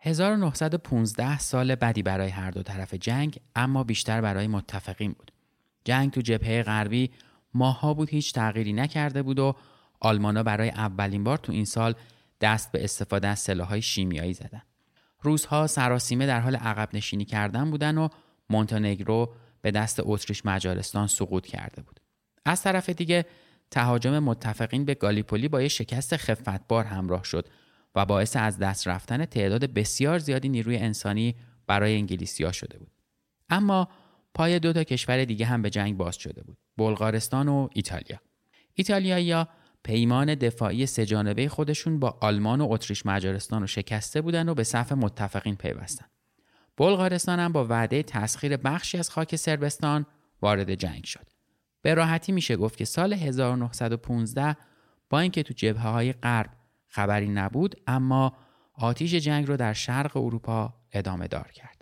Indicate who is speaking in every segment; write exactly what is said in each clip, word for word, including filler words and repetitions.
Speaker 1: هزار و نهصد و پانزده سال بدی برای هر دو طرف جنگ، اما بیشتر برای متفقین بود. جنگ تو جبهه غربی ماها بود هیچ تغییری نکرده بود و آلمانا برای اولین بار تو این سال دست به استفاده از سلاح‌های شیمیایی زدن. روس‌ها سراسیمه در حال عقب نشینی کردن بودن و مونتهنگرو به دست اتریش مجارستان سقوط کرده بود. از طرف دیگه تهاجم متفقین به گالیپولی با یه شکست خفتبار همراه شد و باعث از دست رفتن تعداد بسیار زیادی نیروی انسانی برای انگلیسی‌ها شده بود. اما پای دو تا کشور دیگه هم به جنگ باز شده بود: بلغارستان و ایتالیا. ایتالیایی‌ها پیمان دفاعی سه جانبه خودشون با آلمان و اتریش مجارستان رو شکسته بودن و به صف متفقین پیوستن. بلغارستان هم با وعده تسخیر بخشی از خاک صربستان وارد جنگ شد. به راحتی میشه گفت که سال هزار و نهصد و پانزده با اینکه تو جبهه‌های غرب خبری نبود، اما آتش جنگ رو در شرق اروپا ادامه دار کرد.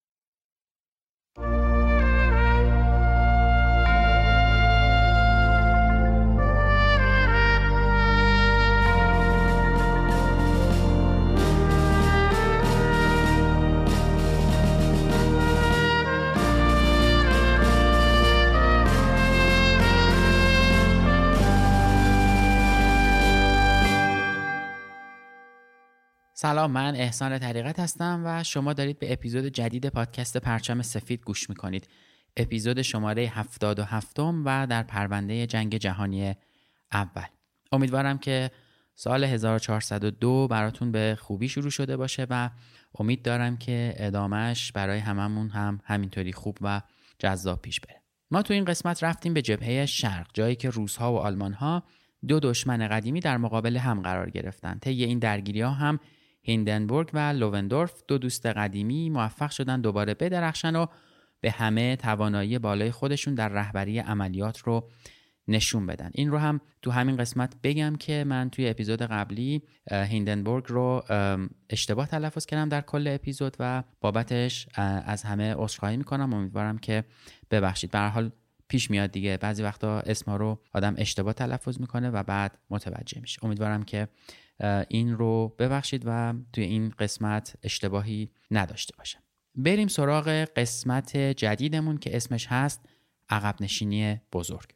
Speaker 1: سلام، من احسان طریقت هستم و شما دارید به اپیزود جدید پادکست پرچم سفید گوش میکنید. اپیزود شماره هفتاد و هفتم و در پرونده جنگ جهانی اول. امیدوارم که سال هزار و چهارصد و دو براتون به خوبی شروع شده باشه و امید دارم که ادامهش برای هممون هم همینطوری خوب و جذاب پیش بره. ما تو این قسمت رفتیم به جبهه شرق، جایی که روس‌ها و آلمان‌ها دو دشمن قدیمی در مقابل هم قرار گرفتن. طی این درگیری‌ها هم هیندنبورگ و لووندورف، دو دوست قدیمی، موفق شدن دوباره بدرخشن و به همه توانایی بالای خودشون در رهبری عملیات رو نشون بدن. این رو هم تو همین قسمت بگم که من توی اپیزود قبلی هیندنبورگ رو اشتباه تلفظ کردم در کل اپیزود و بابتش از همه عذرخواهی میکنم. امیدوارم که ببخشید. به هر حال پیش میاد دیگه، بعضی وقتا اسما رو آدم اشتباه تلفظ میکنه و بعد متوجه میشه. امیدوارم که این رو ببخشید و توی این قسمت اشتباهی نداشته باشم. بریم سراغ قسمت جدیدمون که اسمش هست عقب نشینی بزرگ.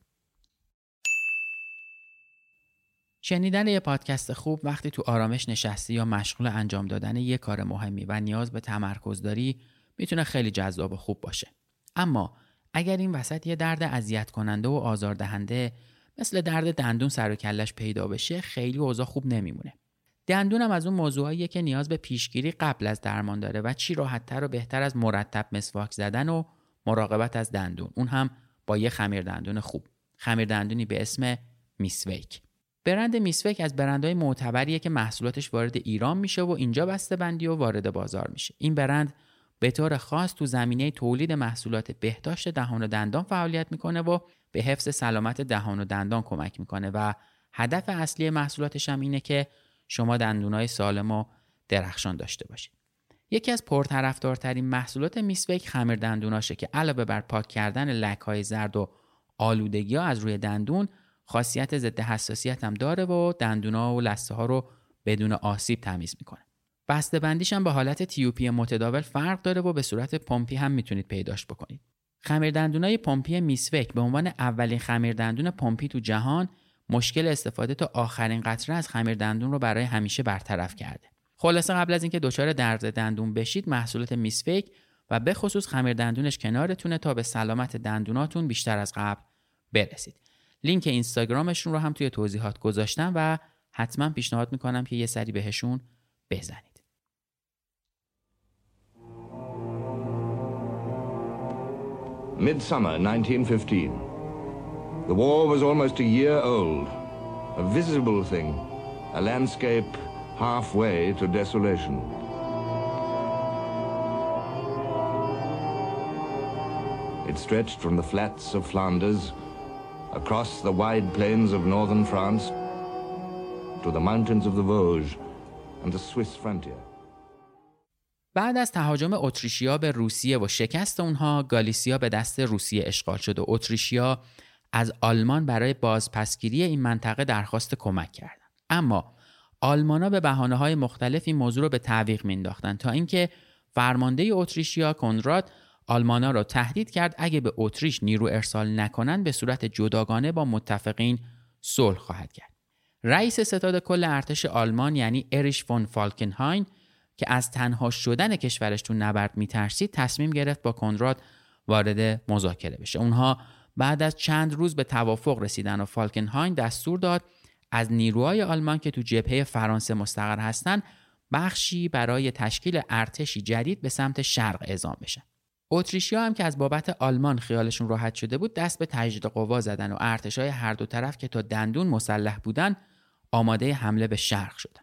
Speaker 1: شنیدن یه پادکست خوب وقتی تو آرامش نشستی یا مشغول انجام دادن یه کار مهمی و نیاز به تمرکز داری میتونه خیلی جذاب و خوب باشه. اما اگر این وسط یه درد اذیت کننده و آزاردهنده مثل درد دندون سر و کلش پیدا بشه، خیلی اوضاع خوب نمیمونه. دندون هم از اون موضوعاییه که نیاز به پیشگیری قبل از درمان داره و چی راحت‌تر و بهتر از مرتب مسواک زدن و مراقبت از دندون، اون هم با یه خمیر دندون خوب. خمیر دندونی به اسم میسویک. برند میسویک از برندهای معتبریه که محصولاتش وارد ایران میشه و اینجا بسته‌بندی و وارد بازار میشه. این برند به طور خاص تو زمینه تولید محصولات بهداشت دهان و دندان فعالیت میکنه و به حفظ سلامت دهان و دندان کمک میکنه و هدف اصلی محصولاتش هم اینه که شما دندونای سالم و درخشان داشته باشید. یکی از پرطرفدارترین محصولات میسویک خمیر دندوناشه که علاوه بر پاک کردن لک‌های زرد و آلودگی‌ها از روی دندون، خاصیت ضد حساسیت هم داره و دندونا و لثه ها رو بدون آسیب تمیز میکنه. بسته‌بندیش هم به حالت تیوپی متداول فرق داره و به صورت پمپی هم میتونید پیداش بکنید. خمیر دندونای پمپی میسویک به عنوان اولین خمیر دندون پمپی تو جهان مشکل استفاده تا آخرین قطره از خمیر دندون رو برای همیشه برطرف کرده. خلاصه قبل از اینکه دچار درد دندون بشید، محصولات میسویک و به خصوص خمیر دندونش کنارتونه تا به سلامت دندوناتون بیشتر از قبل برسید. لینک اینستاگرامشون رو هم توی توضیحات گذاشتم و حتما پیشنهاد میکنم که یه سری بهشون بزنید.
Speaker 2: Midsummer nineteen fifteen. The war was almost a year old, a visible thing, a landscape halfway to desolation. It stretched from the flats of Flanders, across the wide plains of northern France, to the mountains of the Vosges and the Swiss frontier.
Speaker 1: بعد از تهاجم اتریشیا به روسیه و شکست اونها، گالیسیا به دست روسیه اشغال شد و اتریشیا از آلمان برای بازپسگیری این منطقه درخواست کمک کردند. اما آلمان‌ها به بهانه‌های مختلف این موضوع رو به تعویق مینداختن تا اینکه فرمانده اتریشیا کنراد آلمان‌ها را تهدید کرد اگه به اتریش نیرو ارسال نکنن به صورت جداگانه با متفقین صلح خواهد کرد. رئیس ستاد کل ارتش آلمان یعنی اریش فون فالکنهاین که از تنها شدن کشورش تو نبرد میترسید تصمیم گرفت با کنراد وارد مذاکره بشه. اونها بعد از چند روز به توافق رسیدن و فالکنهاین دستور داد از نیروهای آلمان که تو جبهه فرانسه مستقر هستن بخشی برای تشکیل ارتشی جدید به سمت شرق اعزام بشن. اتریشیا هم که از بابت آلمان خیالشون راحت شده بود دست به تجدید قوا زدن و ارتشای هر دو طرف که تا دندون مسلح بودن آماده حمله به شرق شدن.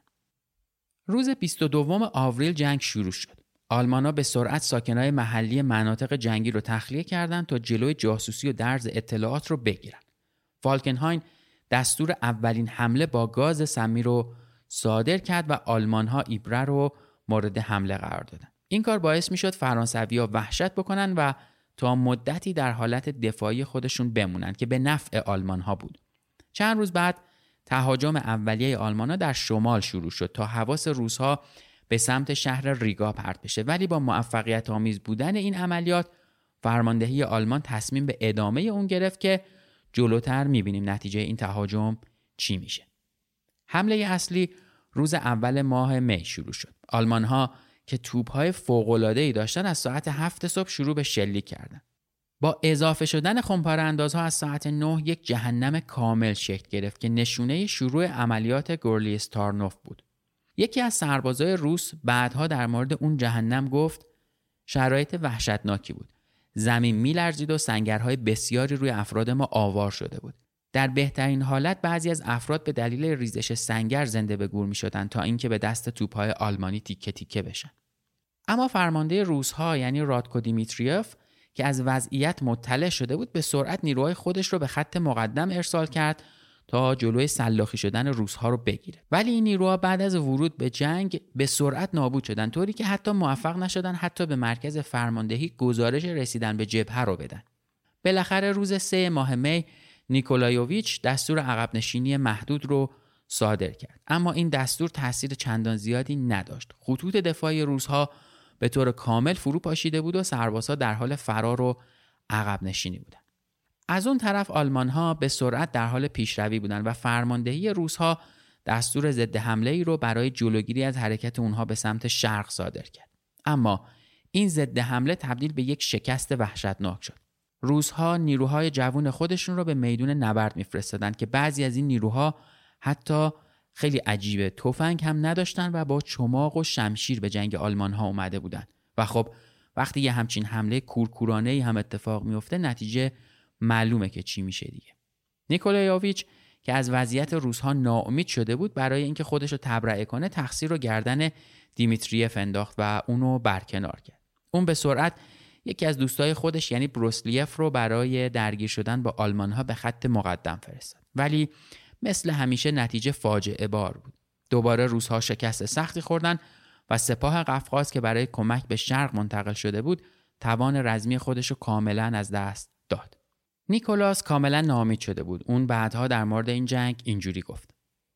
Speaker 1: روز بیست و دوم آوریل جنگ شروع شد. آلمان‌ها به سرعت ساکنای محلی مناطق جنگی رو تخلیه کردند تا جلوی جاسوسی و درز اطلاعات رو بگیرن. فالکنهاین دستور اولین حمله با گاز سمی رو صادر کرد و آلمان‌ها ایبره رو مورد حمله قرار دادن. این کار باعث میشد فرانسوی‌ها وحشت بکنن و تا مدتی در حالت دفاعی خودشون بمونن که به نفع آلمان‌ها بود. چند روز بعد تهاجم اولیه آلمان‌ها در شمال شروع شد تا حواس روس‌ها به سمت شهر ریگا پرت بشه، ولی با موفقیت آمیز بودن این عملیات فرماندهی آلمان تصمیم به ادامه اون گرفت که جلوتر می‌بینیم نتیجه این تهاجم چی میشه. حمله اصلی روز اول ماه می شروع شد. آلمان‌ها که توپ‌های فوق‌العاده‌ای داشتن از ساعت هفت صبح شروع به شلیک کردن. با اضافه شدن خمپاره اندازها از ساعت نه یک جهنم کامل شکل گرفت که نشونه شروع عملیات گورلیستارنوف بود. یکی از سربازای روس بعدها در مورد اون جهنم گفت شرایط وحشتناکی بود. زمین می‌لرزید و سنگرهای بسیاری روی افراد ما آوار شده بود. در بهترین حالت بعضی از افراد به دلیل ریزش سنگر زنده به گور می‌شدن تا اینکه به دست توپ‌های آلمانی تیکه تیکه بشن. اما فرمانده روس‌ها یعنی رادکو دیمیتریوف که از وضعیت مطلع شده بود به سرعت نیروهای خودش رو به خط مقدم ارسال کرد تا جلوی سلاخی شدن روس‌ها رو بگیره. ولی این نیروها بعد از ورود به جنگ به سرعت نابود شدن طوری که حتی موفق نشدن حتی به مرکز فرماندهی گزارش رسیدن به جبهه رو بدن. بالاخره روز سه ماه می نیکولایوویچ دستور عقب نشینی محدود رو صادر کرد، اما این دستور تاثیر چندان زیادی نداشت. خطوط دفاعی روس‌ها به طور کامل فرو پاشیده بود و سربازها در حال فرار و عقب نشینی بودند. از اون طرف آلمان‌ها به سرعت در حال پیشروی بودند و فرماندهی روس‌ها دستور ضد حمله‌ای رو برای جلوگیری از حرکت اونها به سمت شرق صادر کرد. اما این ضد حمله تبدیل به یک شکست وحشتناک شد. روس‌ها نیروهای جوان خودشون رو به میدون نبرد می‌فرستادند که بعضی از این نیروها حتی خیلی عجیبه تفنگ هم نداشتن و با چماق و شمشیر به جنگ آلمان‌ها اومده بودن و خب وقتی یه همچین حمله کورکورانه‌ای هم اتفاق میفته نتیجه معلومه که چی میشه دیگه. نیکولایوویچ که از وضعیت روس‌ها ناامید شده بود برای اینکه خودش رو تبرئه کنه تقصیر رو گردن دیمیتریف انداخت و اونو برکنار کرد. اون به سرعت یکی از دوستای خودش یعنی بروسلیف رو برای درگیر شدن با آلمان‌ها به خط مقدم فرستاد. ولی مثل همیشه نتیجه فاجعه بار بود. دوباره روس‌ها شکست سختی خوردن و سپاه قفقاز که برای کمک به شرق منتقل شده بود توان رزمی خودش رو کاملا از دست داد. نیکولاس کاملا ناامید شده بود. اون بعدها در مورد این جنگ اینجوری گفت: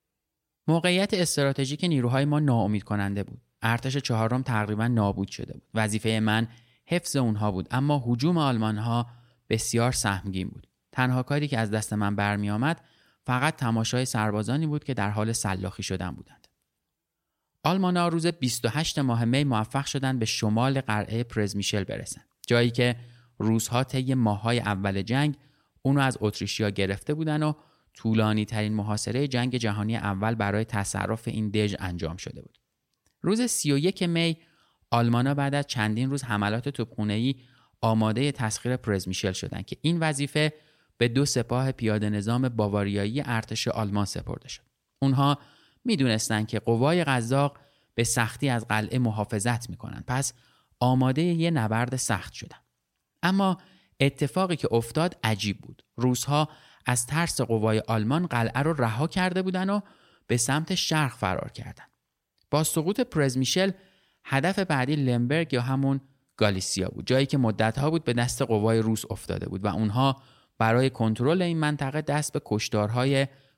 Speaker 1: موقعیت استراتژیک نیروهای ما ناامید کننده بود. ارتش چهارم تقریبا نابود شده بود. وظیفه من حفظ اونها بود، اما هجوم آلمان‌ها بسیار سهمگین بود. تنها کاری که از دست من برمی آمد فقط تماشای سربازانی بود که در حال سلاخی شدن بودند. آلمان‌ها روز بیست و هشتم ماه می موفق شدند به شمال قلعه پرزمیشل برسند، جایی که روس‌ها طی ماه‌های اول جنگ اونو از اتریشیا گرفته بودند و طولانی ترین محاصره جنگ جهانی اول برای تصرف این دژ انجام شده بود. روز سی و یکم می آلمان‌ها بعد از چندین روز حملات توپخانه‌ای آماده تسخیر پرزمیشل شدند که این وظیفه به دو سپاه پیاده نظام باواریایی ارتش آلمان سپرده شد. اونها میدونستند که قوای قزاق به سختی از قلعه محافظت میکنن، پس آماده یه نبرد سخت شدن. اما اتفاقی که افتاد عجیب بود. روس‌ها از ترس قوای آلمان قلعه رو رها کرده بودن و به سمت شرق فرار کردند. با سقوط پرزمیشل هدف بعدی لمبرگ یا همون گالیسیا بود، جایی که مدت‌ها بود به دست قوای روس افتاده بود و اونها برای کنترل این منطقه دست به کشتارهای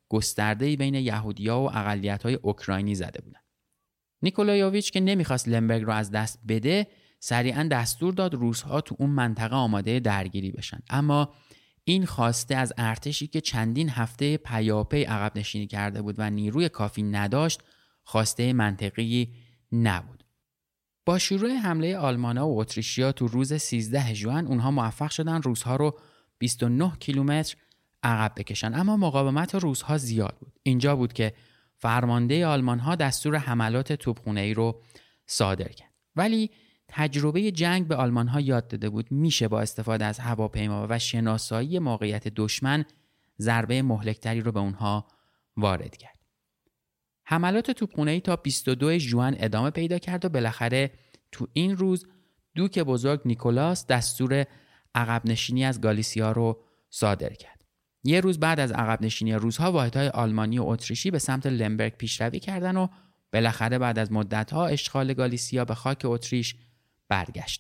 Speaker 1: گسترده‌ای بین یهودی‌ها و اقلیت‌های اوکراینی زده بودند. نیکولایوویچ که نمیخواست لمبرگ رو از دست بده، سریعاً دستور داد روس‌ها تو اون منطقه آماده درگیری بشن. اما این خواسته از ارتشی که چندین هفته پیاپی عقب نشینی کرده بود و نیروی کافی نداشت، خواسته منطقی نبود. با شروع حمله آلمان‌ها و اتریشی‌ها تو روز سیزده ژوئن اونها موفق شدن روس‌ها رو بیست و نه کیلومتر عقب بکشن، اما مقاومت روس‌ها زیاد بود. اینجا بود که فرمانده آلمان‌ها دستور حملات توپخانه‌ای رو صادر کرد. ولی تجربه جنگ به آلمان‌ها یاد داده بود میشه با استفاده از هواپیما و شناسایی موقعیت دشمن ضربه مهلک‌تری رو به اونها وارد کرد. حملات توپخانه‌ای تا بیست و دو ژوئن ادامه پیدا کرد و بالاخره تو این روز دوک بزرگ نیکولاس دستور عقب نشینی از گالیسیا رو صادر کرد. یه روز بعد از عقب نشینی روس‌ها، واحدهای آلمانی و اتریشی به سمت لمبرگ پیشروی کردند و بالاخره بعد از مدت‌ها اشغال گالیسیا به خاک اتریش برگشت.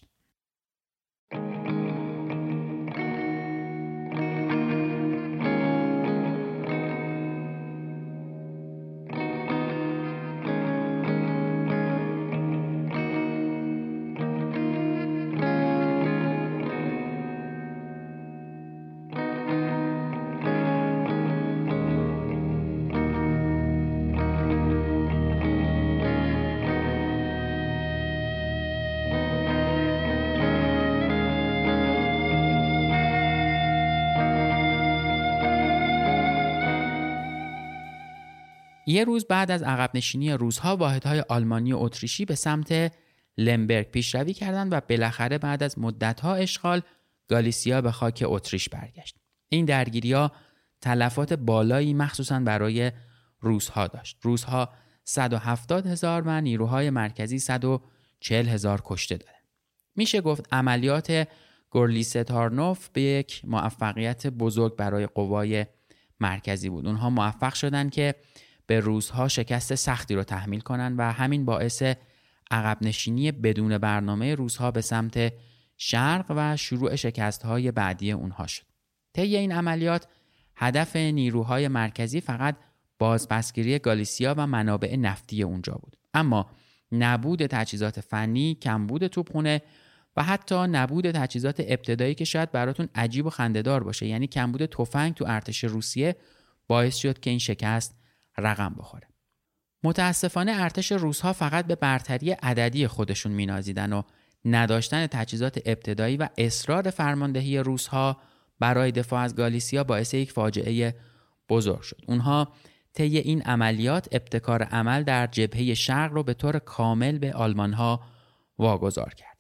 Speaker 1: یه روز بعد از عقب نشینی روس‌ها، واحدهای آلمانی و اتریشی به سمت لمبرگ پیشروی کردند و بالاخره بعد از مدت‌ها اشغال گالیسیا به خاک اتریش برگشت. این درگیری‌ها تلفات بالایی مخصوصاً برای روس‌ها داشت. روس‌ها صد و هفتاد هزار و نیروهای مرکزی صد و چهل هزار کشته دادند. میشه گفت عملیات گورلیستارنوف به یک موفقیت بزرگ برای قوای مرکزی بود. اونها موفق شدند که به روس‌ها شکست سختی رو تحمیل کنند و همین باعث عقب نشینی بدون برنامه روس‌ها به سمت شرق و شروع شکست‌های بعدی اونها شد. طی این عملیات هدف نیروهای مرکزی فقط بازپسگیری گالیسیا و منابع نفتی اونجا بود. اما نبود تجهیزات فنی، کمبود توپخانه و حتی نبود تجهیزات ابتدایی که شاید براتون عجیب و خنده‌دار باشه، یعنی کمبود تفنگ تو ارتش روسیه، باعث شد که این شکست رقم بخوره. متاسفانه ارتش روس‌ها فقط به برتری عددی خودشون می‌نازیدن و نداشتن تجهیزات ابتدایی و اصرار فرماندهی روس‌ها برای دفاع از گالیسیا باعث یک فاجعه بزرگ شد. اونها طی این عملیات ابتکار عمل در جبهه شرق رو به طور کامل به آلمان‌ها واگذار کردند.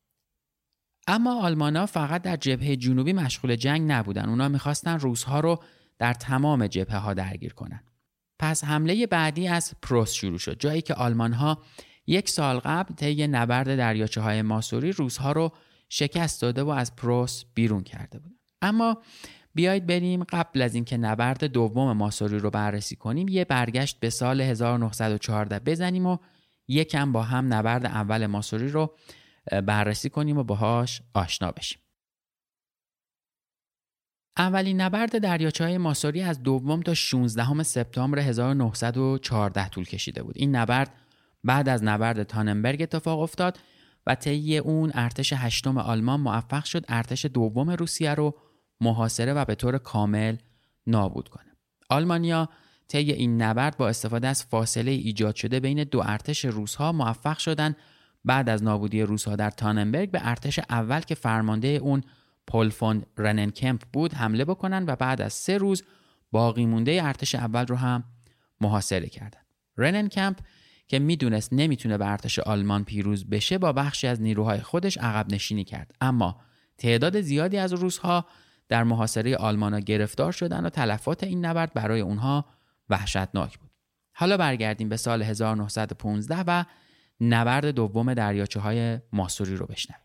Speaker 1: اما آلمان‌ها فقط در جبهه جنوبی مشغول جنگ نبودن. اونها می‌خواستن روس‌ها رو در تمام جبهه‌ها درگیر کنن. پس حمله بعدی از پروس شروع شد، جایی که آلمان‌ها یک سال قبل طی نبرد دریاچه‌های ماسوری روس‌ها رو شکست داده و از پروس بیرون کرده بودند. اما بیایید بریم قبل از اینکه نبرد دوم ماسوری رو بررسی کنیم، یه برگشت به سال هزار و نهصد و چهارده بزنیم و یکم با هم نبرد اول ماسوری رو بررسی کنیم و باهاش آشنا بشیم. اولین نبرد دریاچه‌های ماسوری از دوم تا شانزدهم سپتامبر هزار و نهصد و چهارده طول کشیده بود. این نبرد بعد از نبرد تاننبرگ اتفاق افتاد و طی اون ارتش هشتم آلمان موفق شد ارتش دوم روسیه رو محاصره و به طور کامل نابود کنه. آلمانیا طی این نبرد با استفاده از فاصله ایجاد شده بین دو ارتش روس‌ها موفق شدن بعد از نابودی روس‌ها در تاننبرگ به ارتش اول که فرمانده اون پول فون رننکمپ بود حمله بکنن و بعد از سه روز باقی مونده ارتش اول رو هم محاصره کردن. رننکمپ که میدونست نمیتونه به ارتش آلمان پیروز بشه، با بخشی از نیروهای خودش عقب نشینی کرد. اما تعداد زیادی از روس‌ها در محاصره آلمان‌ها گرفتار شدن و تلفات این نبرد برای اونها وحشتناک بود. حالا برگردیم به سال هزار و نهصد و پانزده و نبرد دوم دریاچه‌های ماسوری رو بشنویم.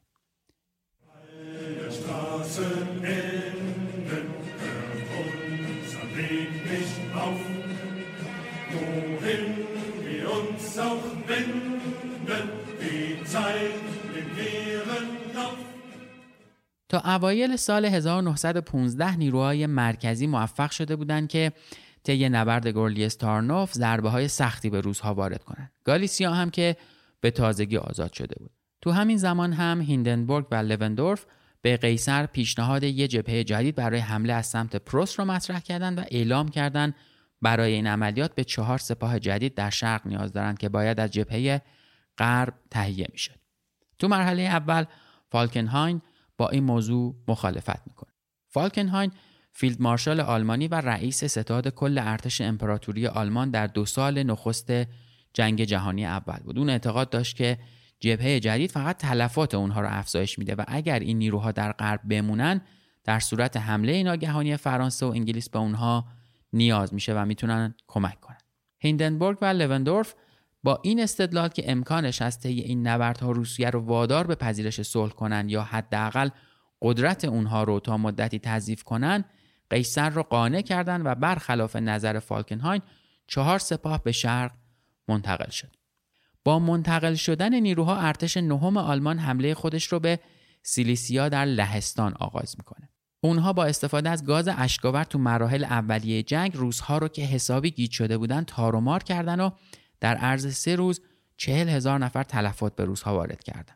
Speaker 1: تا اوایل سال هزار و نهصد و پانزده نیروهای مرکزی موفق شده بودند که طی نبرد گورلیستارنوف ضربه‌های سختی به روس‌ها وارد کنند. گالیسیا هم که به تازگی آزاد شده بود. تو همین زمان هم هیندنبورگ و لوندورف به قیصر پیشنهاد یک جبهه جدید برای حمله از سمت پروس رو مطرح کردند و اعلام کردند برای این عملیات به چهار سپاه جدید در شرق نیاز دارند که باید از جبهه غرب تهیه میشد. تو مرحله اول فالکنهاین با این موضوع مخالفت میکنه. فالکنهاین فیلد مارشال آلمانی و رئیس ستاد کل ارتش امپراتوری آلمان در دو سال نخست جنگ جهانی اول بود. اون اعتقاد داشت که جبهه جدید فقط تلفات اونها رو افزایش میده و اگر این نیروها در غرب بمونن در صورت حمله ناگهانی فرانسه و انگلیس به اونها نیاز میشه و میتونن کمک کنن. هیندنبورگ و لوندورف با این استدلال که امکانش از طی این نبردها روسیه رو وادار به پذیرش صلح کنن یا حداقل قدرت اونها رو تا مدتی تضعیف کنن، قیصر رو قانع کردن و برخلاف نظر فالکنهاین چهار سپاه به شرق منتقل شد. با منتقل شدن نیروها ارتش نهم آلمان حمله خودش رو به سیلیسیا در لهستان آغاز میکنه. اونها با استفاده از گاز اشک‌آور تو مراحل اولیه جنگ روس‌ها رو که حسابی گیج شده بودن تار و مار کردن و در عرض سه روز چهل هزار نفر تلفات به روس‌ها وارد کردن.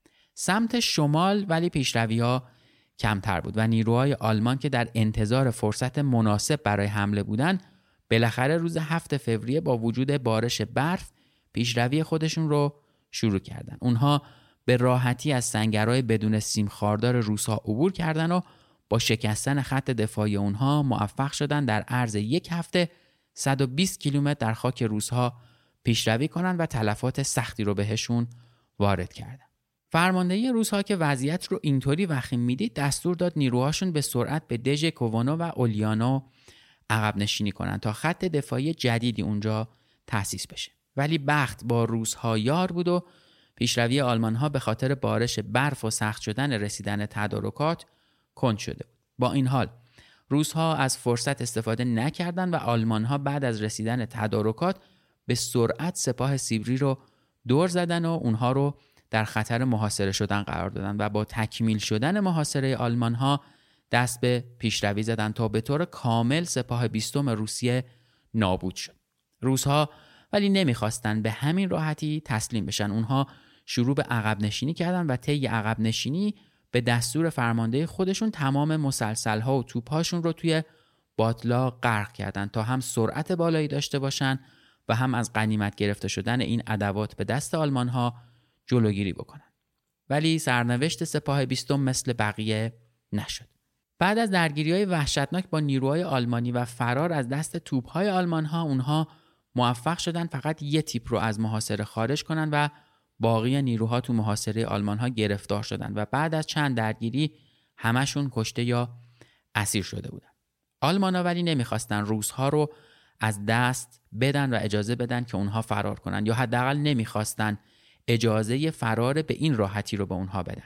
Speaker 1: سمت شمال ولی پیشروی‌ها کمتر بود و نیروهای آلمان که در انتظار فرصت مناسب برای حمله بودن بالاخره روز هفتم فوریه با وجود بارش برف پیشروی خودشون رو شروع کردن. اونها به راحتی از سنگرهای بدون سیم خاردار روس‌ها عبور کردن و با شکستن خط دفاعی اونها موفق شدن در عرض یک هفته صد و بیست کیلومتر در خاک روس‌ها پیشروی کنن و تلفات سختی رو بهشون وارد کردن. فرماندهی روس‌ها که وضعیت رو اینطوری وخیم میدید دستور داد نیروهاشون به سرعت به دژ کووانو و اولیانو عقب نشینی کنن تا خط دفاعی جدیدی اونجا تأسیس بشه. ولی بخت با روس‌ها یار بود و پیشروی آلمان‌ها به خاطر بارش برف و سخت شدن رسیدن تدارکات کند شده بود. با این حال روس‌ها از فرصت استفاده نکردند و آلمان‌ها بعد از رسیدن تدارکات به سرعت سپاه سیبری رو دور زدن و اونها رو در خطر محاصره شدن قرار دادن و با تکمیل شدن محاصره آلمان‌ها دست به پیشروی زدن تا به طور کامل سپاه بیستم روسیه نابود شد. روس‌ها ولی نمیخواستن به همین راحتی تسلیم بشن. اونها شروع به عقب نشینی کردن و طی عقب نشینی به دستور فرمانده خودشون تمام مسلسل‌ها و توپ‌هاشون رو توی باطلا غرق کردن تا هم سرعت بالایی داشته باشن و هم از غنیمت گرفته شدن این ادوات به دست آلمان‌ها جلوگیری بکنن. ولی سرنوشت سپاه بیستم مثل بقیه نشد. بعد از درگیری‌های وحشتناک با نیروهای آلمانی و فرار از دست توپ‌های آلمان‌ها، اونها موفق شدن فقط یه تیپ رو از محاصره خارج کنن و باقی نیروها تو محاصره آلمان‌ها گرفتار شدن و بعد از چند درگیری همشون کشته یا اسیر شده بودن. آلمان‌ها ولی نمیخواستن روس‌ها رو از دست بدن و اجازه بدن که اونها فرار کنن یا حداقل نمیخواستن اجازه فرار به این راحتی رو به اونها بدن.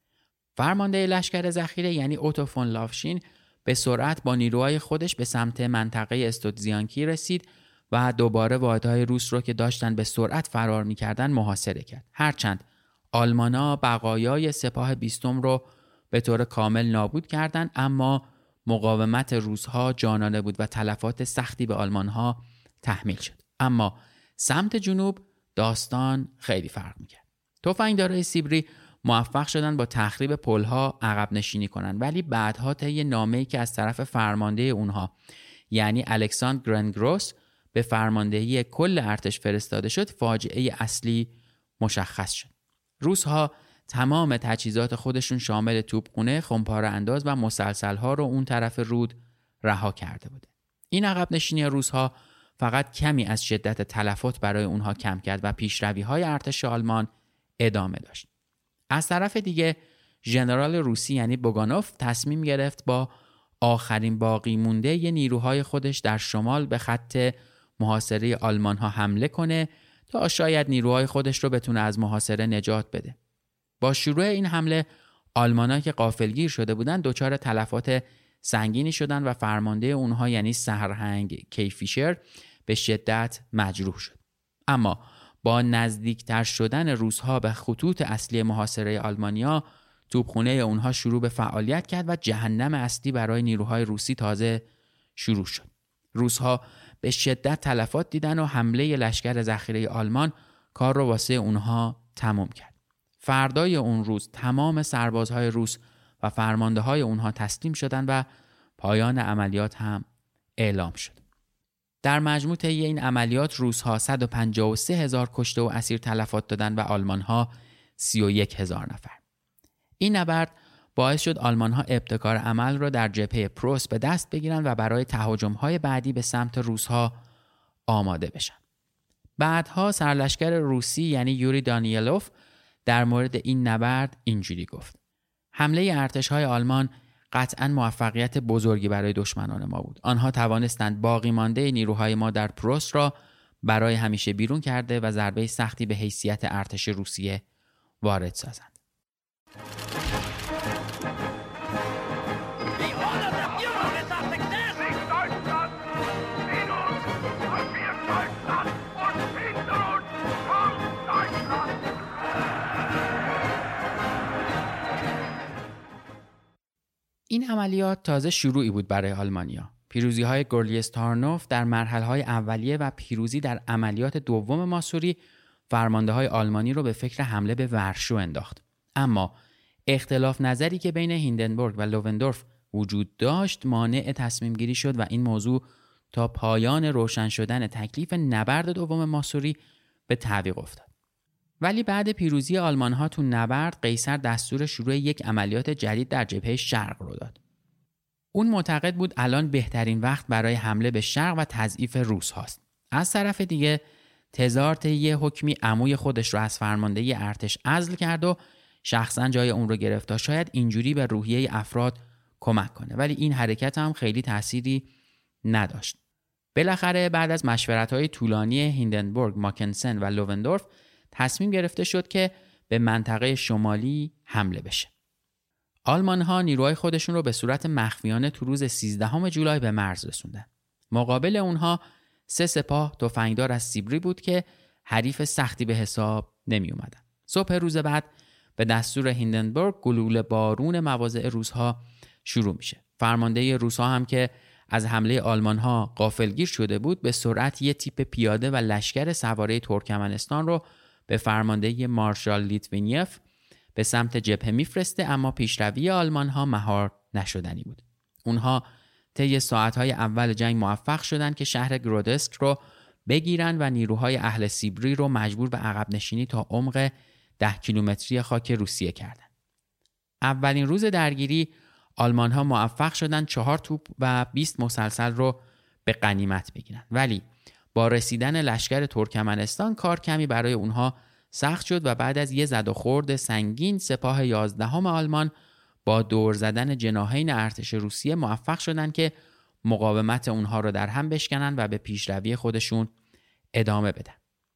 Speaker 1: فرمانده لشکر ذخیره یعنی اوتو فون لافشین به سرعت با نیروهای خودش به سمت منطقه استودزیانکی رسید و دوباره واحدهای روس رو که داشتن به سرعت فرار می‌کردن محاصره کرد. هرچند آلمان‌ها بقایای سپاه بیستم رو به طور کامل نابود کردند، اما مقاومت روس‌ها جانانه بود و تلفات سختی به آلمان‌ها تحمیل شد. اما سمت جنوب داستان خیلی فرق می‌کرد. تفنگدارای سیبری موفق شدن با تخریب پل‌ها عقب نشینی کنن، ولی بعدها طی نامه‌ای که از طرف فرمانده اونها یعنی الکساندر گرنگروس به فرماندهی کل ارتش فرستاده شد، فاجعه اصلی مشخص شد. روس‌ها تمام تجهیزات خودشون شامل توپخونه، خمپاره انداز و مسلسل‌ها رو اون طرف رود رها کرده بوده. این عقب نشینی روس‌ها فقط کمی از شدت تلفات برای اونها کم کرد و پیشروی‌های ارتش آلمان ادامه داشت. از طرف دیگه ژنرال روسی یعنی بوگانوف تصمیم گرفت با آخرین باقی مونده ی نیروهای خودش در شمال به خط محاصره آلمان ها حمله کنه تا شاید نیروهای خودش رو بتونه از محاصره نجات بده. با شروع این حمله آلمان‌ها که غافلگیر شده بودن دچار تلفات سنگینی شدن و فرمانده اونها یعنی سرهنگ کیفیشر به شدت مجروح شد. اما با نزدیکتر شدن روس‌ها به خطوط اصلی محاصره آلمانیا، توپخونه اونها شروع به فعالیت کرد و جهنم اصلی برای نیروهای روسی تازه شروع شد. روس‌ها به شدت تلفات دیدن و حمله لشکر ذخیره آلمان کار رو واسه اونها تمام کرد. فردای اون روز تمام سربازهای روس و فرمانده‌های اونها تسلیم شدند و پایان عملیات هم اعلام شد. در مجموع طی این عملیات روس‌ها صد و پنجاه و سه هزار کشته و اسیر تلفات دادند و آلمان‌ها سی و یک هزار نفر. این نبرد باعث شد آلمان‌ها ابتکار عمل را در جبهه پروس به دست بگیرند و برای تهاجم‌های بعدی به سمت روس‌ها آماده بشن. بعدها سرلشکر روسی یعنی یوری دانیلوف در مورد این نبرد اینجوری گفت: حمله ارتش‌های آلمان قطعاً موفقیت بزرگی برای دشمنان ما بود. آنها توانستند باقی مانده نیروهای ما در پروس را برای همیشه بیرون کرده و ضربه سختی به حیثیت ارتش روسیه وارد سازند. این عملیات تازه شروعی بود برای آلمانیا. پیروزی‌های گورلیستارنوف در مرحله‌های اولیه و پیروزی در عملیات دوم ماسوری فرمانده‌های آلمانی رو به فکر حمله به ورشو انداخت. اما اختلاف نظری که بین هیندنبورگ و لووندورف وجود داشت مانع تصمیم گیری شد و این موضوع تا پایان روشن شدن تکلیف نبرد دوم ماسوری به تعویق افتاد. ولی بعد پیروزی آلمان‌ها تو نبرد قیصر دستور شروع یک عملیات جدید در جبهه شرق رو داد. اون معتقد بود الان بهترین وقت برای حمله به شرق و تضعیف روس هاست. از طرف دیگه تزار طی حکمی عموی خودش رو از فرماندهی ارتش عزل کرد و شخصا جای اون رو گرفت تا شاید اینجوری به روحیه افراد کمک کنه، ولی این حرکت هم خیلی تأثیری نداشت. بالاخره بعد از مشورت‌های طولانی هیندنبورگ، ماکنسن و لووندورف تصمیم گرفته شد که به منطقه شمالی حمله بشه. آلمان‌ها نیروهای خودشون رو به صورت مخفیانه تو روز سیزدهم جولای به مرز رسوندن. مقابل اونها سه سپاه تفنگدار از سیبری بود که حریف سختی به حساب نمی اومدن. صبح روز بعد به دستور هیندنبورگ گلوله بارون مواضع روس‌ها شروع میشه. فرمانده روس‌ها هم که از حمله آلمان‌ها غافلگیر شده بود به سرعت یه تیپ پیاده و لشکر سواره ترکمنستان رو به فرماندهی مارشال لیتوینیف به سمت جبهه میفرسته، اما پیشروی آلمان‌ها مهار نشدنی بود. اونها طی ساعت‌های اول جنگ موفق شدند که شهر گرودسک رو بگیرن و نیروهای اهل سیبری رو مجبور به عقب نشینی تا عمق ده کیلومتری خاک روسیه کردند. اولین روز درگیری آلمان‌ها موفق شدند چهار توپ و بیست مسلسل رو به غنیمت بگیرن، ولی با رسیدن لشکر ترکمنستان کار کمی برای اونها سخت شد و بعد از یه زد و خورد سنگین سپاه یازدهم آلمان با دور زدن جناحین ارتش روسیه موفق شدند که مقاومت اونها رو در هم بشکنن و به پیشروی خودشون ادامه بدن.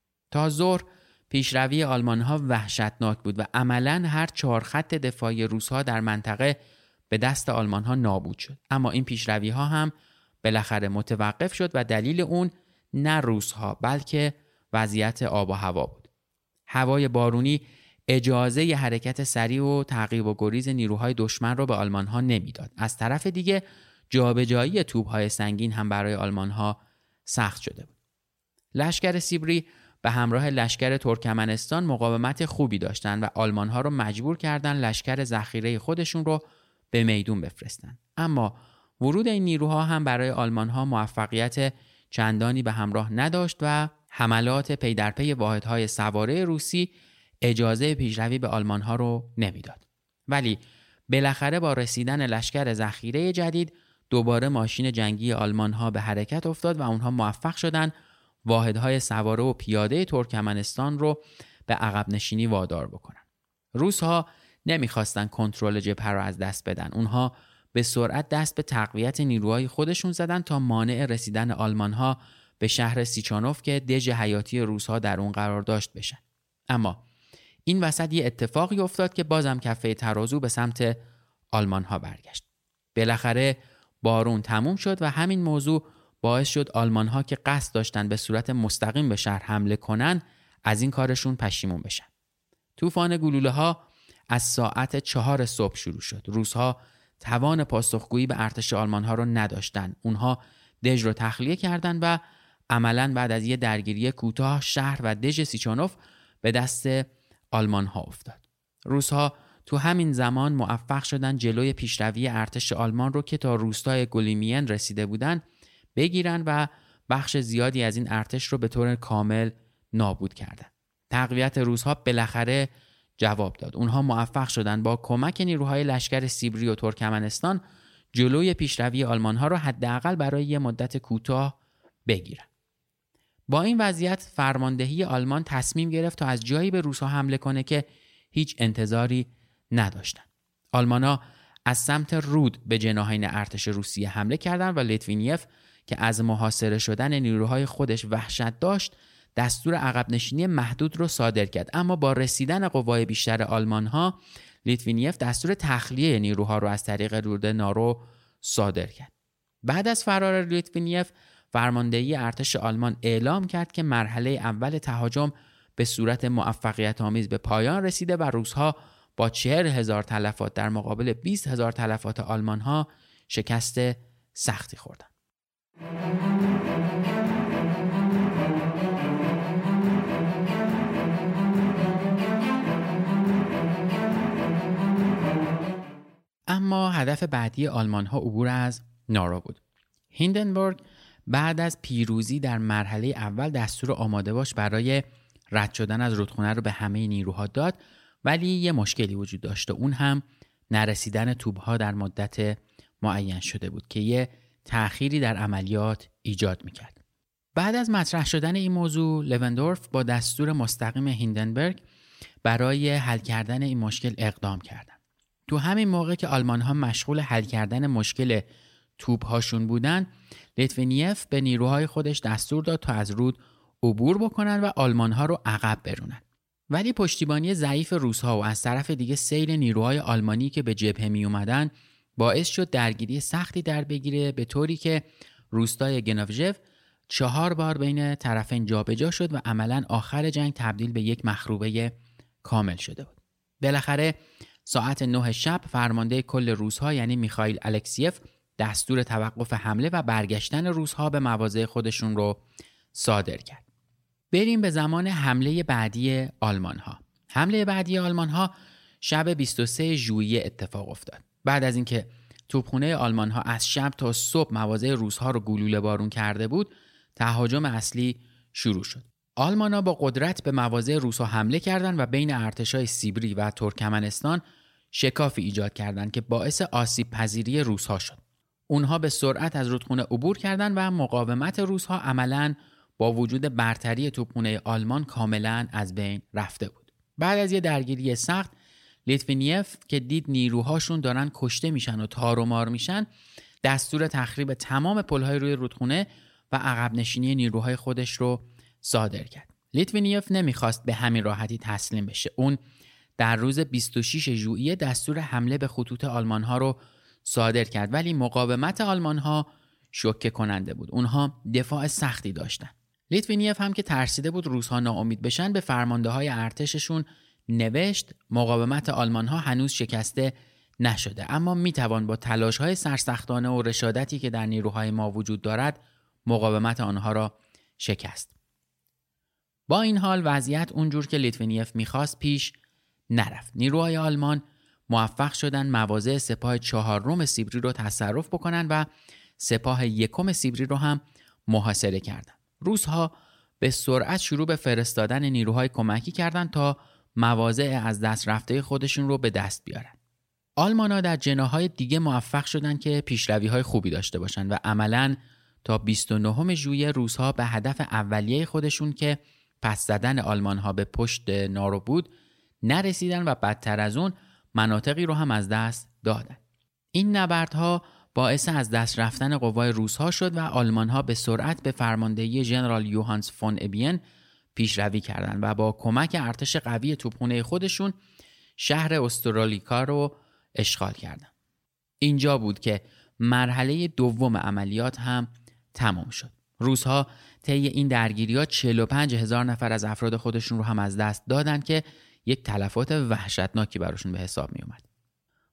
Speaker 1: تا ظهر پیشروی آلمان‌ها وحشتناک بود و عملاً هر چهار خط دفاعی روس‌ها در منطقه به دست آلمان‌ها نابود شد. اما این پیشروی‌ها هم بالاخره متوقف شد و دلیل اون نه روس‌ها بلکه وضعیت آب و هوا بود. هوای بارونی اجازه ی حرکت سریع و تعقیب و گریز نیروهای دشمن رو به آلمان‌ها نمیداد. از طرف دیگه جابجایی توپ‌های سنگین هم برای آلمان‌ها سخت شده بود. لشکر سیبری به همراه لشکر ترکمنستان مقاومت خوبی داشتند و آلمان‌ها رو مجبور کردن لشکر ذخیره خودشون رو به میدون بفرستن. اما ورود این نیروها هم برای آلمان‌ها موفقیت چندانی به همراه نداشت و حملات پی در پی واحدهای سواره روسی اجازه پیشروی به آلمان‌ها رو نمیداد. ولی بالاخره با رسیدن لشکر ذخیره جدید دوباره ماشین جنگی آلمان‌ها به حرکت افتاد و اونها موفق شدند واحدهای سواره و پیاده ترکمنستان رو به عقب نشینی وادار بکنن. روس‌ها نمیخواستن کنترل جبهه رو از دست بدن. اونها به سرعت دست به تقویت نیروهای خودشون زدن تا مانع رسیدن آلمان‌ها به شهر سیچانوف که دژ حیاتی روس‌ها در اون قرار داشت بشن. اما این وسط یه اتفاقی افتاد که بازم کفه ترازو به سمت آلمان‌ها برگشت. بالاخره بارون تموم شد و همین موضوع باعث شد آلمان‌ها که قصد داشتن به صورت مستقیم به شهر حمله کنن از این کارشون پشیمون بشن. طوفان گلوله‌ها از ساعت چهار صبح شروع شد. روس‌ها توان پاسخگویی به ارتش آلمان‌ها رو نداشتن. اونها دژ رو تخلیه کردند و عملاً بعد از یه درگیری کوتاه شهر و دژ سیچونوف به دست آلمان ها افتاد. روس‌ها تو همین زمان موفق شدن جلوی پیشروی ارتش آلمان رو که تا روستای گولیمین رسیده بودن بگیرن و بخش زیادی از این ارتش رو به طور کامل نابود کردن. تقویت روس‌ها بالاخره جواب داد. اونها موفق شدن با کمک نیروهای لشکر سیبری و ترکمنستان جلوی پیشروی آلمان‌ها رو حداقل برای یه مدت کوتاه بگیرن. با این وضعیت فرماندهی آلمان تصمیم گرفت تا از جایی به روس‌ها حمله کنه که هیچ انتظاری نداشتن. آلمان‌ها از سمت رود به جناحین ارتش روسیه حمله کردند و لیتوینیف که از محاصره شدن نیروهای خودش وحشت داشت دستور عقب نشینی محدود رو صادر کرد. اما با رسیدن قوای بیشتر آلمان‌ها لیتوینیف دستور تخلیه نیروها رو از طریق رود نارو صادر کرد. بعد از فرار لیتوینیف فرماندهی ارتش آلمان اعلام کرد که مرحله اول تهاجم به صورت موفقیت آمیز به پایان رسیده و روس‌ها با چهل هزار تلفات در مقابل بیست هزار تلفات آلمان‌ها شکست سختی خوردند. اما هدف بعدی آلمان‌ها عبور از نارو بود. هیندنبورگ بعد از پیروزی در مرحله اول دستور آماده باش برای رد شدن از رودخونه رو به همه نیروها داد، ولی یه مشکلی وجود داشت و اون هم نرسیدن توپ‌ها در مدت معین شده بود که یه تأخیری در عملیات ایجاد میکرد. بعد از مطرح شدن این موضوع لوندورف با دستور مستقیم هیندنبرگ برای حل کردن این مشکل اقدام کردند. تو همین موقع که آلمان‌ها مشغول حل کردن مشکل توپ‌هاشون بودن، لیتوینیف به نیروهای خودش دستور داد تا از رود عبور بکنن و آلمان‌ها رو عقب برونن. ولی پشتیبانی ضعیف روس‌ها و از طرف دیگه سیل نیروهای آلمانی که به جبهه می اومدن باعث شد درگیری سختی در بگیره، به طوری که روستای گنوژو چهار بار بین طرفین جابجا شد و عملاً آخر جنگ تبدیل به یک مخروبه کامل شده بود. بالاخره ساعت نه شب فرمانده کل روس‌ها یعنی میخائیل الکسیف دستور توقف حمله و برگشتن روس‌ها به مواضع خودشون رو صادر کرد. بریم به زمان حمله بعدی آلمان‌ها. حمله بعدی آلمان‌ها شب بیست و سوم ژوئیه اتفاق افتاد. بعد از اینکه توپخانه آلمان‌ها از شب تا صبح مواضع روس‌ها رو گلوله بارون کرده بود، تهاجم اصلی شروع شد. آلمان‌ها با قدرت به مواضع روس‌ها حمله کردند و بین ارتش‌های سیبری و ترکمنستان شکافی ایجاد کردند که باعث آسیب پذیری روس‌ها شد. اونها به سرعت از رودخونه عبور کردند و مقاومت روس‌ها عملاً با وجود برتری توپخانه آلمان کاملاً از بین رفته بود. بعد از یه درگیری سخت، لیتوینیف که دید نیروهاشون دارن کشته میشن و تار و مار میشن، دستور تخریب تمام پل‌های روی رودخونه و عقب نشینی نیروهای خودش رو صادر کرد. لیتوینیف نمیخواست به همین راحتی تسلیم بشه. اون در روز بیست و ششم ژوئیه دستور حمله به خطوط آلمان‌ها رو صادر کرد، ولی مقاومت آلمان‌ها شوکه کننده بود. اونها دفاع سختی داشتن. لیتوینیف هم که ترسیده بود روس‌ها ناامید بشن به فرمانده‌های ارتششون نوشت مقاومت آلمان‌ها هنوز شکسته نشده، اما میتوان با تلاش‌های سرسختانه و رشادتی که در نیروهای ما وجود دارد مقاومت آنها را شکست. با این حال وضعیت اونجور که لیتوینیف میخواست پیش نرفت. نیروهای آلمان موفق شدن مواضع سپاه چهارم سیبری رو تصرف بکنن و سپاه یکم سیبری رو هم محاصره کردن. روس‌ها به سرعت شروع به فرستادن نیروهای کمکی کردند تا مواضع از دست رفته خودشون رو به دست بیارن. آلمان‌ها در جناح‌های دیگه موفق شدن که پیشروی‌های خوبی داشته باشن و عملاً تا بیست و نهم ژوئیه روس‌ها به هدف اولیه خودشون که پس زدن آلمان‌ها به پشت نارو بود نرسیدن و بدتر از اون مناطقی رو هم از دست دادن. این نبردها باعث از دست رفتن قوای روس‌ها شد و آلمان‌ها به سرعت به فرماندهی ژنرال یوهانس فون ابین پیشروی کردند و با کمک ارتش قوی توپخانه خودشون شهر استرالیکا رو اشغال کردند. اینجا بود که مرحله دوم عملیات هم تمام شد. روس‌ها طی این درگیری‌ها چهل و پنج هزار نفر از افراد خودشون رو هم از دست دادن که یک تلفات وحشتناکی براشون به حساب می اومد.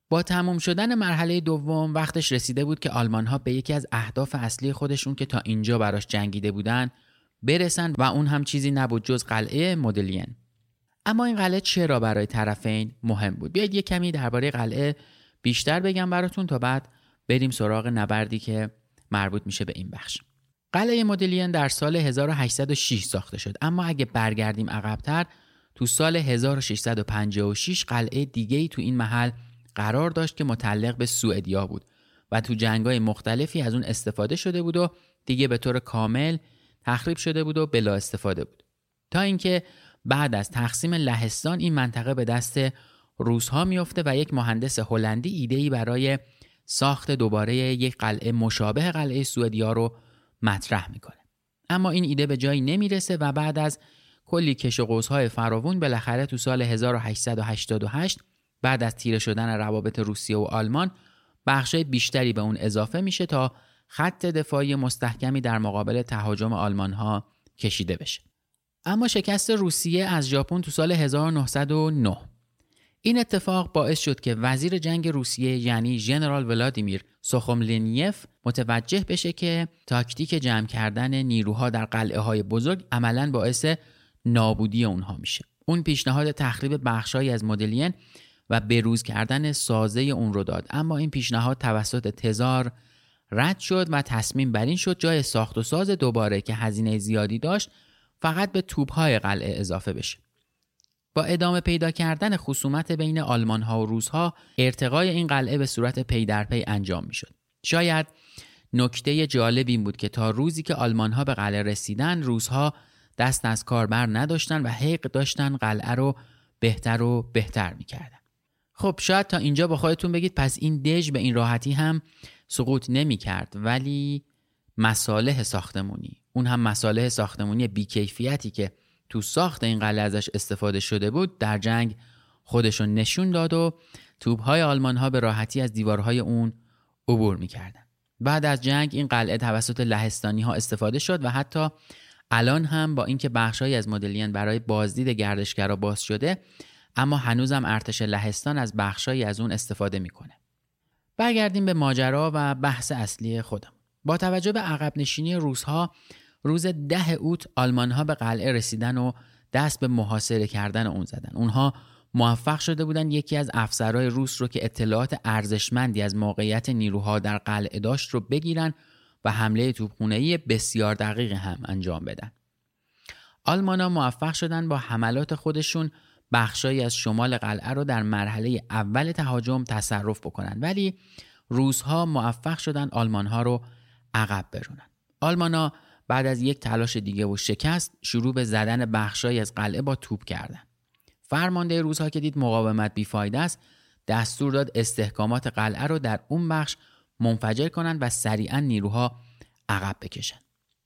Speaker 1: با تموم شدن مرحله دوم وقتش رسیده بود که آلمان‌ها به یکی از اهداف اصلی خودشون که تا اینجا براش جنگیده بودن برسن و اون هم چیزی نبود جز قلعه مودلین. اما این قلعه چرا برای طرفین مهم بود؟ بیایید یک کمی درباره قلعه بیشتر بگم براتون تا بعد بریم سراغ نبردی که مربوط میشه به این بخش. قلعه مودلین در سال هزار و هشتصد و شش ساخته شد، اما اگه برگردیم عقب‌تر تو سال هزار و ششصد و پنجاه و شش قلعه دیگه‌ای تو این محل قرار داشت که متعلق به سوئدیا بود و تو جنگ‌های مختلفی از اون استفاده شده بود و دیگه به طور کامل تخریب شده بود و بلا استفاده بود. تا اینکه بعد از تقسیم لهستان این منطقه به دست روس‌ها میفته و یک مهندس هلندی ایده‌ای برای ساخت دوباره یک قلعه مشابه قلعه سوئدیا رو مطرح میکنه. اما این ایده به جایی نمیرسه و بعد از کلی کش و قوس‌های فراوون بالاخره تو سال هزار و هشتصد و هشتاد و هشت بعد از تیره شدن روابط روسیه و آلمان بخشای بیشتری به اون اضافه میشه تا خط دفاعی مستحکمی در مقابل تهاجم آلمان‌ها کشیده بشه. اما شکست روسیه از ژاپن تو سال هزار و نهصد و نه، این اتفاق باعث شد که وزیر جنگ روسیه یعنی ژنرال ولادیمیر سوخوملینیف متوجه بشه که تاکتیک جمع کردن نیروها در قلعه‌های بزرگ عملاً باعث نابودی اونها میشه. اون پیشنهاد تخریب بخشایی از مودلین و بروز کردن سازه اون رو داد، اما این پیشنهاد توسط تزار رد شد و تصمیم بر این شد جای ساخت و ساز دوباره که هزینه زیادی داشت فقط به توپ‌های قلعه اضافه بشه. با ادامه پیدا کردن خصومت بین آلمان‌ها و روس‌ها ارتقای این قلعه به صورت پی در پی انجام می‌شد. شاید نکته جالب این بود که تا روزی که آلمان‌ها به قلعه رسیدن روس‌ها دست از کار بر نداشتن و حق داشتن قلعه رو بهتر و بهتر می‌کردن. خب شاید تا اینجا با خودتون بگید پس این دژ به این راحتی هم سقوط نمی‌کرد، ولی مصالح ساختمانی، اون هم مصالح ساختمانی بی‌کیفیتی که تو ساخت این قلعه ازش استفاده شده بود در جنگ خودشون نشون داد و توپ‌های آلمان‌ها به راحتی از دیوارهای اون عبور می‌کردن. بعد از جنگ این قلعه توسط لهستانی‌ها استفاده شد و حتی الان هم با اینکه بخشایی از مودلین برای بازدید گردشگرا باز شده، اما هنوزم ارتش لهستان از بخشایی از اون استفاده می‌کنه. برگردیم به ماجرا و بحث اصلی خودم. با توجه به عقب نشینی روس‌ها روز ده اوت آلمان‌ها به قلعه رسیدن و دست به محاصره کردن اون زدن. اونها موفق شده بودن یکی از افسرهای روس رو که اطلاعات ارزشمندی از موقعیت نیروها در قلعه داشت رو بگیرن و حمله توپخانه‌ای بسیار دقیق هم انجام بدن. آلمان‌ها موفق شدن با حملات خودشون بخشایی از شمال قلعه رو در مرحله اول تهاجم تصرف بکنن، ولی روس‌ها موفق شدن آلمان‌ها رو عقب برونن. آلمان‌ها بعد از یک تلاش دیگه و شکست شروع به زدن بخشایی از قلعه با توپ کردن. فرمانده روس‌ها که دید مقاومت بیفایده است دستور داد استحکامات قلعه رو در اون بخش منفجر کنن و سریعا نیروها عقب بکشن.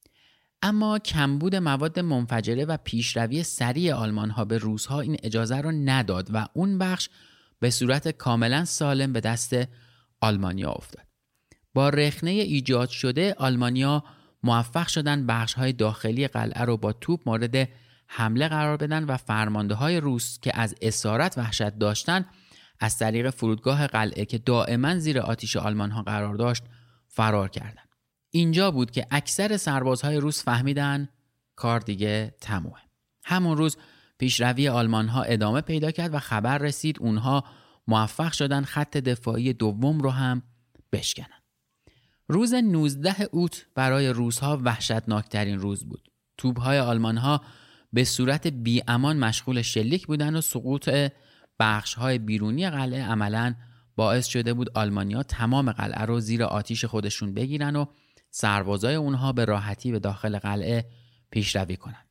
Speaker 1: اما کمبود مواد منفجره و پیشروی سریع آلمان‌ها به روس‌ها این اجازه رو نداد و اون بخش به صورت کاملا سالم به دست آلمانیا افتاد. با رخنه ایجاد شده آلمانیا موفق شدن بخش‌های داخلی قلعه رو با توپ مورد حمله قرار بدن و فرمانده‌های روس که از اسارت وحشت داشتن از طریق فرودگاه قلعه که دائما زیر آتش آلمان‌ها قرار داشت فرار کردند. اینجا بود که اکثر سربازهای روس فهمیدن کار دیگه تمومه. همون روز پیشروی آلمان‌ها ادامه پیدا کرد و خبر رسید اونها موفق شدن خط دفاعی دوم رو هم بشکنن. روز نوزده اوت برای روس‌ها وحشتناکترین روز بود. توپ‌های آلمان‌ها به صورت بی‌امان مشغول شلیک بودن و سقوط بخش‌های بیرونی قلعه عملاً باعث شده بود آلمانی‌ها تمام قلعه رو زیر آتش خودشون بگیرن و سربازای اونها به راحتی به داخل قلعه پیشروی کنن.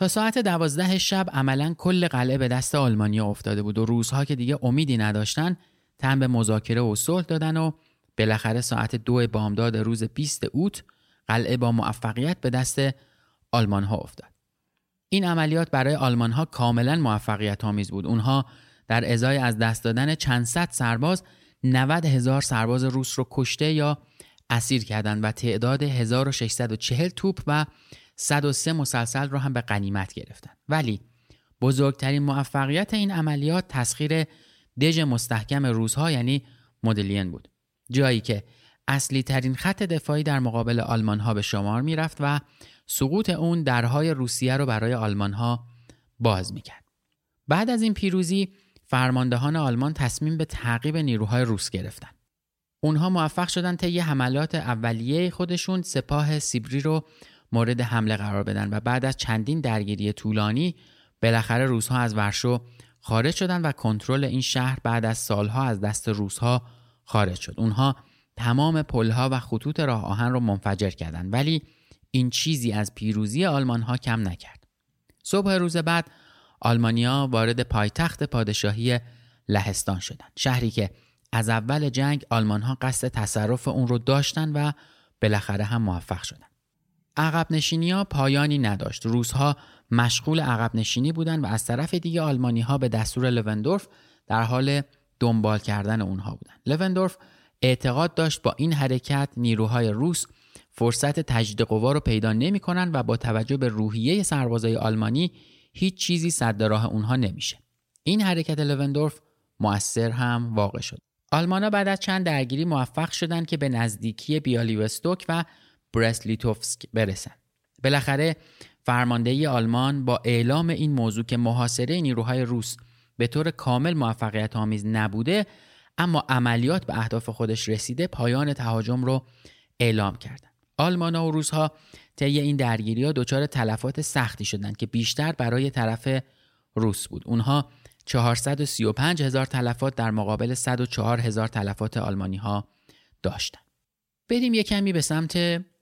Speaker 1: تا ساعت دوازده شب عملاً کل قلعه به دست آلمانی‌ها افتاده بود و روس‌ها که دیگه امیدی نداشتن تن به مذاکره و صلح دادن و بالاخره ساعت دو بامداد روز بیست اوت قلعه با موفقیت به دست آلمان‌ها افتاد. این عملیات برای آلمان‌ها کاملاً موفقیت آمیز بود. اونها در ازای از دست دادن چند صد سرباز نود هزار سرباز روس رو کشته یا اسیر کردند و تعداد هزار و ششصد و چهل توپ و صد و سه مسلسل رو هم به غنیمت گرفتند. ولی بزرگترین موفقیت این عملیات تسخیر دژ مستحکم روس‌ها یعنی مودلین بود، جایی که اصلی ترین خط دفاعی در مقابل آلمان‌ها به شمار می‌رفت و سقوط اون درهای روسیه رو برای آلمان‌ها باز می‌کرد. بعد از این پیروزی فرماندهان آلمان تصمیم به تعقیب نیروهای روس گرفتن. اونها موفق شدن طی حملات اولیه خودشون سپاه سیبری رو مورد حمله قرار بدن و بعد از چندین درگیری طولانی بالاخره روس‌ها از ورشو خارج شدن و کنترل این شهر بعد از سالها از دست روس‌ها خارج شد. اونها تمام پل‌ها و خطوط راه آهن رو منفجر کردند، ولی این چیزی از پیروزی آلمان‌ها کم نکرد. صبح روز بعد آلمانیا وارد پایتخت پادشاهی لهستان شدند، شهری که از اول جنگ آلمان‌ها قصد تصرف اون رو داشتن و بالاخره هم موفق شدند. عقب نشینی‌ها پایانی نداشت. روس‌ها مشغول عقب نشینی بودند و از طرف دیگه آلمانی‌ها به دستور لوندورف در حال دنبال کردن اونها بودند. لوندورف اعتقاد داشت با این حرکت نیروهای روس فرصت تجدید قوا رو پیدا نمی‌کنن و با توجه به روحیه سربازای آلمانی هیچ چیزی سد راه اونها نمیشه. این حرکت لوندورف مؤثر هم واقع شد. آلمان‌ها بعد از چند درگیری موفق شدند که به نزدیکی بیالیوستوک و برست-لیتوفسک برسن. بالاخره فرماندهی آلمان با اعلام این موضوع که محاصره نیروهای روس به طور کامل موفقیت آمیز نبوده اما عملیات به اهداف خودش رسیده، پایان تهاجم رو اعلام کردند. آلمان‌ها و روس‌ها طی این درگیری‌ها دچار تلفات سختی شدند که بیشتر برای طرف روس بود. اونها چهارصد و سی و پنج هزار تلفات در مقابل صد و چهار هزار تلفات آلمانی‌ها داشتند. بریم یک کمی به سمت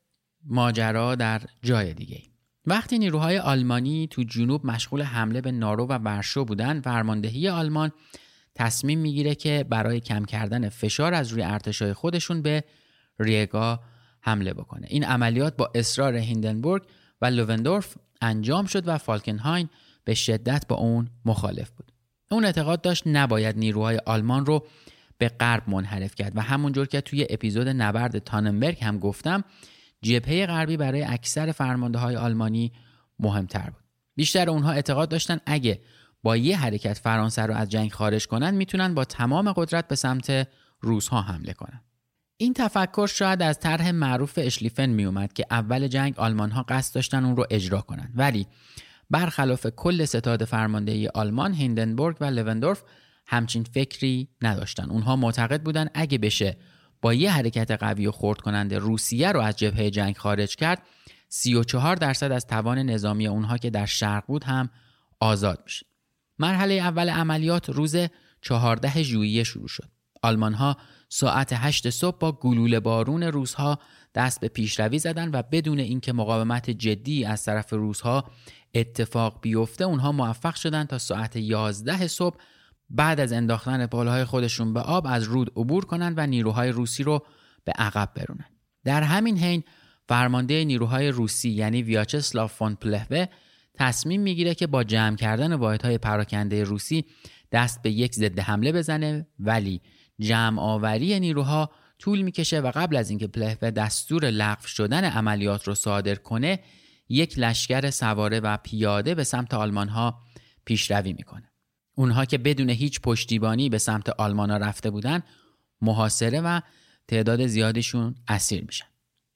Speaker 1: ماجرا در جای دیگه. وقتی نیروهای آلمانی تو جنوب مشغول حمله به نارو و ورشو بودن، فرماندهی آلمان تصمیم میگیره که برای کم کردن فشار از روی ارتشای خودشون به ریگا حمله بکنه. این عملیات با اصرار هیندنبورگ و لوندورف انجام شد و فالکنهاین به شدت با اون مخالف بود. اون اعتقاد داشت نباید نیروهای آلمان رو به غرب منحرف کرد و همونجور که توی اپیزود نبرد تاننبرگ هم گفتم، جبهه غربی برای اکثر فرمانده‌های آلمانی مهمتر بود. بیشتر اونها اعتقاد داشتن اگه با یه حرکت فرانسه رو از جنگ خارج کنن میتونن با تمام قدرت به سمت روس‌ها حمله کنن. این تفکر شاید از طرح معروف اشلیفن می اومد که اول جنگ آلمان‌ها قصد داشتن اون رو اجرا کنن، ولی برخلاف کل ستاد فرماندهی آلمان، هیندنبورگ و لوندورف همچین فکری نداشتن. اونها معتقد بودن اگه بشه با یه حرکت قوی و خرد کننده روسیه رو از جبهه جنگ خارج کرد، سی و چهار درصد از توان نظامی اونها که در شرق بود هم آزاد میشه. مرحله اول عملیات روز چهاردهم ژوئیه شروع شد. آلمان‌ها ساعت هشت صبح با گلوله بارون روس‌ها دست به پیشروی زدن و بدون اینکه مقاومت جدی از طرف روس‌ها اتفاق بیفته اونها موفق شدن تا ساعت یازده صبح بعد از انداختن پلهای خودشون به آب از رود عبور کنند و نیروهای روسی رو به عقب برونن. در همین حین فرمانده نیروهای روسی یعنی ویاچسلاو فون پلهوه تصمیم میگیره که با جمع کردن واحدهای پراکنده روسی دست به یک ضد حمله بزنه، ولی جمع آوری نیروها طول میکشه و قبل از اینکه پلهوه دستور لغو شدن عملیات رو صادر کنه، یک لشکر سواره و پیاده به سمت آلمان‌ها پیشروی میکنه. اونها که بدون هیچ پشتیبانی به سمت آلمان‌ها رفته بودن، محاصره و تعداد زیادشون اسیر میشن.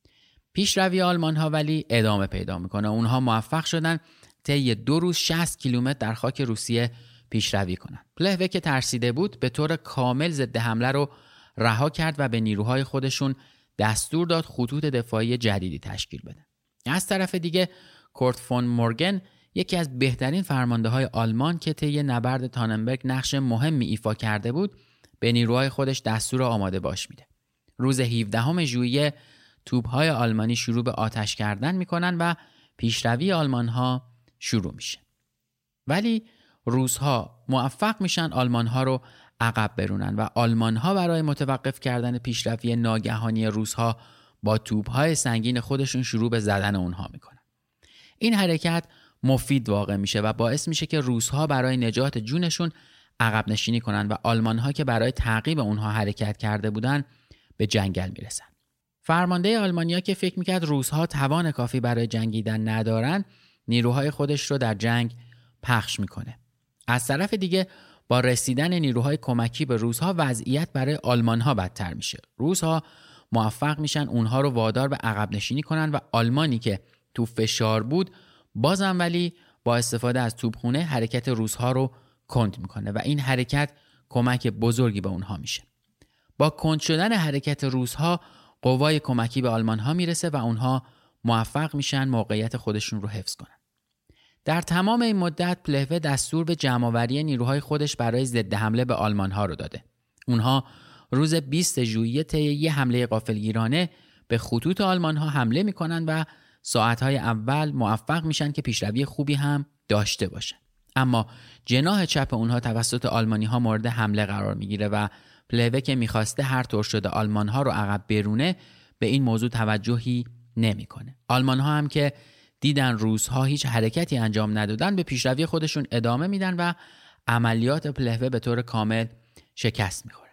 Speaker 1: پیشروی آلمان‌ها ولی ادامه پیدا میکنه. اونها موفق شدن طی دو روز شصت کیلومتر در خاک روسیه پیشروی کنن. پلهوه که ترسیده بود به طور کامل ضد حمله رو رها کرد و به نیروهای خودشون دستور داد خطوط دفاعی جدیدی تشکیل بدن. از طرف دیگه کورت فون مورگن یکی از بهترین فرمانده‌های آلمان که طی نبرد تاننبرگ نقش مهمی ایفا کرده بود، به نیروهای خودش دستور آماده باش میده. روز هفدهم ژوئیه توپ‌های آلمانی شروع به آتش کردن میکنن و پیشروی آلمان‌ها شروع میشه. ولی روس‌ها موفق میشن آلمان‌ها رو عقب برونن و آلمان‌ها برای متوقف کردن پیشروی ناگهانی روس‌ها با توپ‌های سنگین خودشون شروع به زدن اونها میکنن. این حرکت مفید واقع میشه و باعث میشه که روس‌ها برای نجات جونشون عقب نشینی کنن و آلمان‌ها که برای تعقیب اونها حرکت کرده بودن به جنگل میرسن. فرمانده آلمانیا که فکر میکرد روس‌ها توان کافی برای جنگیدن ندارن، نیروهای خودش رو در جنگ پخش میکنه. از طرف دیگه با رسیدن نیروهای کمکی به روس‌ها وضعیت برای آلمان‌ها بدتر میشه. روس‌ها موفق میشن اونها رو وادار به عقب نشینی کنن و آلمانی که تو فشار بود بازم ولی با استفاده از توپخونه حرکت روس‌ها رو کند میکنه و این حرکت کمک بزرگی به اونها میشه. با کند شدن حرکت روس‌ها قوای کمکی به آلمان‌ها میرسه و اونها موفق میشن موقعیت خودشون رو حفظ کنن. در تمام این مدت پلهوه دستور به جمع‌آوری نیروهای خودش برای ضد حمله به آلمان‌ها رو داده. اونها روز بیست ژوئیه طی یه حمله غافلگیرانه به خطوط آلمان‌ها حمله میکنن و ساعت‌های اول موفق میشن که پیشروی خوبی هم داشته باشن. اما جناح چپ اونها توسط آلمانی‌ها مورد حمله قرار میگیره و پلهوه که میخواسته هر طور شده آلمان‌ها رو عقب برونه به این موضوع توجهی نمیکنه. آلمان‌ها هم که دیدن روس‌ها هیچ حرکتی انجام ندادن به پیشروی خودشون ادامه میدن و عملیات پلهوه به طور کامل شکست میخوره.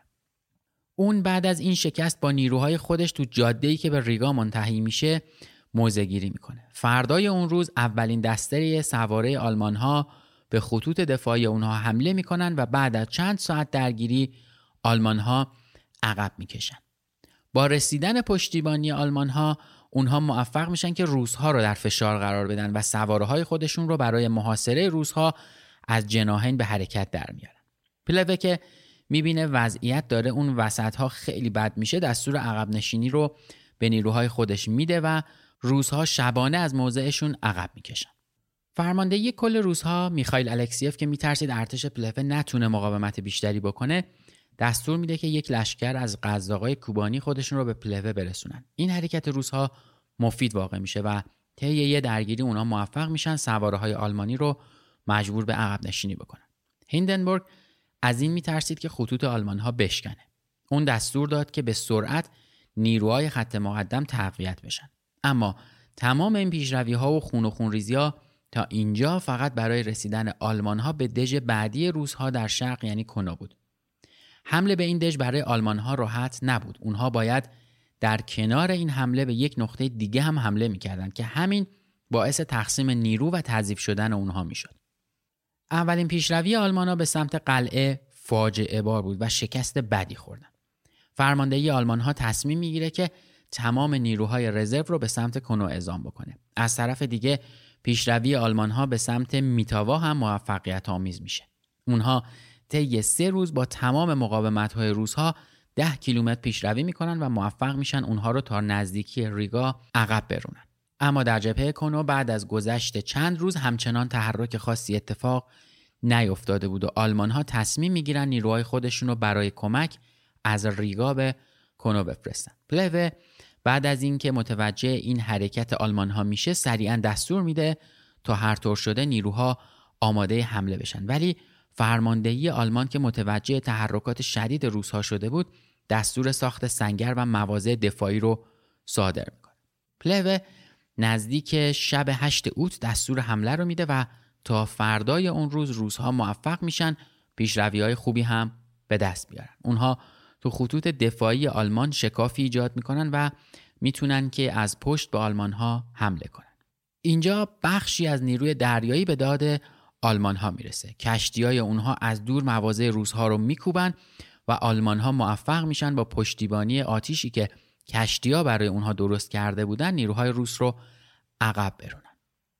Speaker 1: اون بعد از این شکست با نیروهای خودش تو جاده‌ای که به ریگا منتهی میشه موضع‌گیری میکنه. فردای اون روز اولین دسته سواره آلمان‌ها به خطوط دفاعی اونها حمله میکنن و بعد از چند ساعت درگیری آلمان‌ها عقب میکشن. با رسیدن پشتیبانی آلمان‌ها اونها موفق میشن که روس‌ها رو در فشار قرار بدن و سواره‌های خودشون رو برای محاصره روس‌ها از جناحین به حرکت در میارن. پلهوه که میبینه وضعیت داره اون وسط‌ها خیلی بد میشه، دستور عقب نشینی رو به نیروهای خودش میده و روس‌ها شبانه از موضعشون عقب میکشن. فرمانده کل روس‌ها میخائیل الکسیف که میترسید ارتش پلهوه نتونه مقاومت بیشتری بکنه، دستور میده که یک لشکر از قزاقای کوبانی خودشون رو به پلهوه برسونن. این حرکت روس‌ها مفید واقع میشه و طی یه درگیری اونا موفق میشن سواره‌های آلمانی رو مجبور به عقب نشینی بکنن. هیندنبورگ از این میترسید که خطوط آلمان‌ها بشکنه. اون دستور داد که به سرعت نیروهای خط مقدم تقویت بشن. اما تمام این پیشروی‌ها و خون و خونریزی‌ها تا اینجا فقط برای رسیدن آلمان‌ها به دژ بعدی روس‌ها در شرق یعنی کنا بود. حمله به این دژ برای آلمان‌ها راحت نبود. اونها باید در کنار این حمله به یک نقطه دیگه هم حمله می‌کردند که همین باعث تقسیم نیرو و تضعیف شدن اونها می‌شد. اولین پیشروی آلمان‌ها به سمت قلعه فاجعه بار بود و شکست بدی خوردن. فرماندهی آلمان‌ها تصمیم می‌گیره که تمام نیروهای رزرو رو به سمت کنو اعزام بکنه. از طرف دیگه پیشروی آلمان‌ها به سمت میتاوا هم موفقیت آمیز میشه. اونها طی سه روز با تمام مقاومت‌های روس‌ها ده کیلومتر پیشروی میکنن و موفق میشن اونها رو تا نزدیکی ریگا عقب برونن. اما در جبهه کنو بعد از گذشت چند روز همچنان تحرک خاصی اتفاق نیفتاده بود و آلمان‌ها تصمیم میگیرن نیروهای خودشون رو برای کمک از ریگا به کنو بفرستن. پلهوه بعد از اینکه متوجه این حرکت آلمان‌ها میشه سریعا دستور میده تا هر طور شده نیروها آماده حمله بشن، ولی فرماندهی آلمان که متوجه تحرکات شدید روس‌ها شده بود دستور ساخت سنگر و مواضع دفاعی رو صادر میکنه. پلهوه نزدیک شب هشت اوت دستور حمله رو میده و تا فردای اون روز روس‌ها موفق میشن پیشروی‌های خوبی هم به دست بیارن. اونها تو خطوط دفاعی آلمان شکافی ایجاد میکنن و میتونن که از پشت به آلمان‌ها حمله کنن. اینجا بخشی از نیروی دریایی به داد آلمان‌ها میرسه. کشتی‌های اونها از دور مواضع روس‌ها رو میکوبن و آلمان‌ها موفق میشن با پشتیبانی آتیشی که کشتی‌ها برای اونها درست کرده بودن نیروهای روس رو عقب برونن.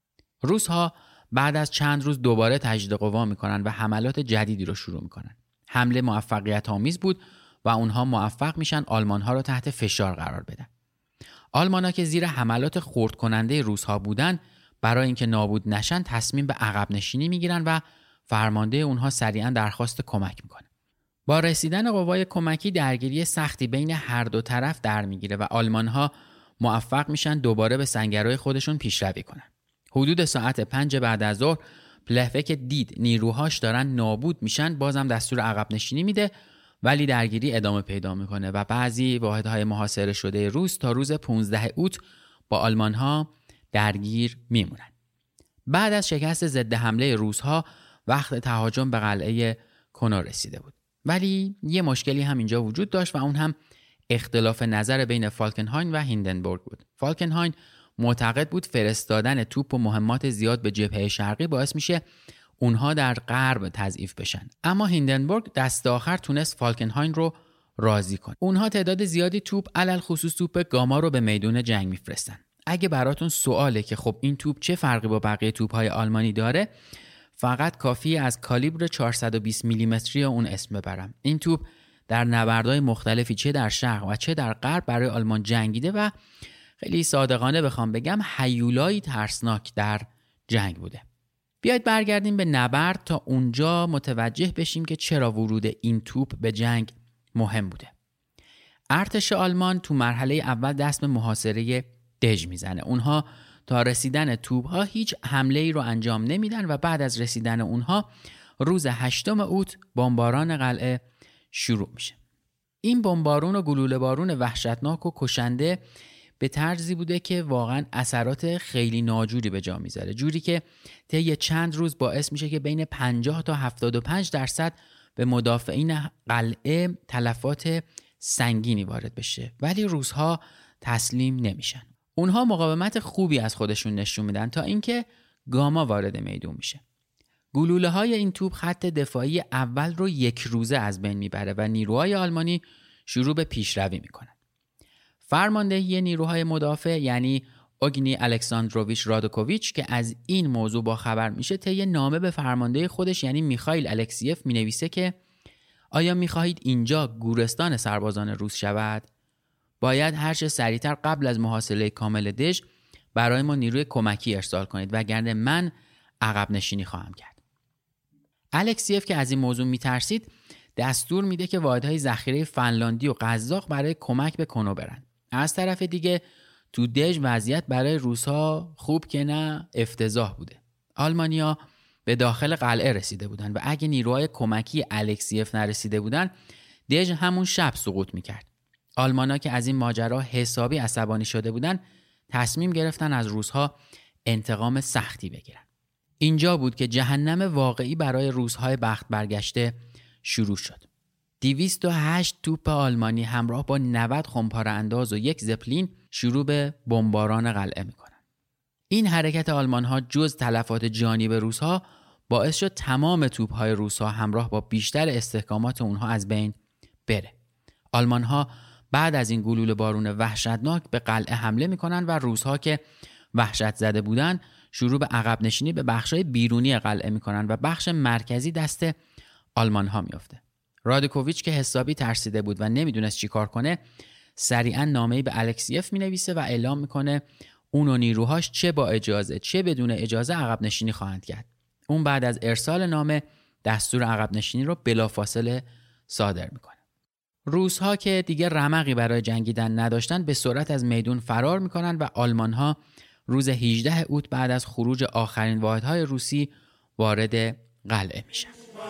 Speaker 1: روس‌ها بعد از چند روز دوباره تجدید قوا میکنن و حملات جدیدی رو شروع میکنن. حمله موفقیت آمیز بود و اونها موفق میشن آلمان‌ها رو تحت فشار قرار بدن. آلمان‌ها که زیر حملات خرد کننده روس‌ها بودن برای اینکه نابود نشن تصمیم به عقب نشینی میگیرن و فرمانده اونها سریعا درخواست کمک میکنه. با رسیدن قوای کمکی درگیری سختی بین هر دو طرف در میگیره و آلمان‌ها موفق میشن دوباره به سنگرهای خودشون پیشروی کنن. حدود ساعت پنج بعد از ظهر پلهوه که دید نیروهاش دارن نابود میشن بازم دستور عقب نشینی میده، ولی درگیری ادامه پیدا میکنه و بعضی واحدهای محاصره شده روس تا روز پانزدهم اوت با آلمانها درگیر میمونن. بعد از شکست ضد حمله روس‌ها وقت تهاجم به قلعه کنو رسیده بود. ولی یه مشکلی هم اینجا وجود داشت و اون هم اختلاف نظر بین فالکنهاین و هیندنبورگ بود. فالکنهاین معتقد بود فرستادن توپ و مهمات زیاد به جبهه شرقی باعث میشه اونها در غرب تضعیف بشن. اما هیندنبورگ دست آخر تونست فالکنهاین رو راضی کنه. اونها تعداد زیادی توپ، علل خصوص توپ گاما رو به میدون جنگ میفرستن. اگه براتون سواله که خب این توپ چه فرقی با بقیه توپ‌های آلمانی داره، فقط کافیه از کالیبر چهارصد و بیست میلیمتری اون اسم ببرم. این توپ در نبردهای مختلفی چه در شرق و چه در غرب برای آلمان جنگیده و خیلی صادقانه بخوام بگم هیولایی ترسناک در جنگ بوده. بیاید برگردیم به نبرد تا اونجا متوجه بشیم که چرا ورود این توپ به جنگ مهم بوده. ارتش آلمان تو مرحله اول دست به محاصره دژ میزنه. اونها تا رسیدن توپ‌ها هیچ حمله‌ای رو انجام نمیدن و بعد از رسیدن اونها روز هشتم اوت بمباران قلعه شروع میشه. این بمبارون و گلوله بارون وحشتناک و کشنده به طرزی بوده که واقعا اثرات خیلی ناجوری به جا میذاره، جوری که طی چند روز باعث میشه که بین پنجاه تا هفتاد و پنج درصد به مدافعین قلعه تلفات سنگینی وارد بشه. ولی روس‌ها تسلیم نمیشن. اونها مقاومت خوبی از خودشون نشون میدن تا اینکه گاما وارد میدون میشه. گلوله های این توپ خط دفاعی اول رو یک روزه از بین میبره و نیروهای آلمانی شروع به پیشروی میکنن. فرماندهی نیروهای مدافع یعنی اوگنی الکساندروویچ رادوکوویچ که از این موضوع با خبر میشه، طی نامه به فرمانده خودش یعنی میخائیل الکسیف مینویسه که آیا میخواهید اینجا گورستان سربازان روس شود؟ باید هر چه سریعتر قبل از محاصره کامل دژ برای ما نیروی کمکی ارسال کنید وگرنه من عقب نشینی خواهم کرد. الکسیف که از این موضوع میترسید دستور میده که واحدهای ذخیره فنلاندی و قزاق برای کمک به کنو برن. از طرف دیگه تو دژ وضعیت برای روس‌ها خوب که نه افتضاح بوده. آلمانیا به داخل قلعه رسیده بودن و اگه نیروهای کمکی الکسیف نرسیده بودن دژ همون شب سقوط میکرد. آلمان‌ها که از این ماجرا حسابی عصبانی شده بودن تصمیم گرفتن از روس‌ها انتقام سختی بگیرن. اینجا بود که جهنم واقعی برای روس‌های بخت برگشته شروع شد. دویست و هشت توپ آلمانی همراه با نود خمپاره انداز و یک زپلین شروع به بمباران قلعه میکنن. این حرکت آلمان‌ها جز تلفات جانی به روس‌ها باعث شد تمام توپ‌های روس‌ها همراه با بیشتر استحکامات اونها از بین بره. آلمان‌ها بعد از این گلوله بارون وحشتناک به قلعه حمله میکنن و روس‌ها که وحشت زده بودن شروع به عقب نشینی به بخش‌های بیرونی قلعه میکنن و بخش مرکزی دست آلمان‌ها میفته. رادوکوویچ که حسابی ترسیده بود و نمیدونست چی کار کنه سریعا نامه‌ای به الکسیف مینویسه و اعلام میکنه اون و نیروهاش چه با اجازه چه بدون اجازه عقب نشینی خواهند کرد. اون بعد از ارسال نامه دستور عقب نشینی رو بلافاصله صادر میکنه. روس‌ها که دیگه رمقی برای جنگیدن نداشتن به سرعت از میدون فرار میکنن و آلمان‌ها روز هجدهم اوت بعد از خروج آخرین واحدهای روسی وارد قلعه میشن.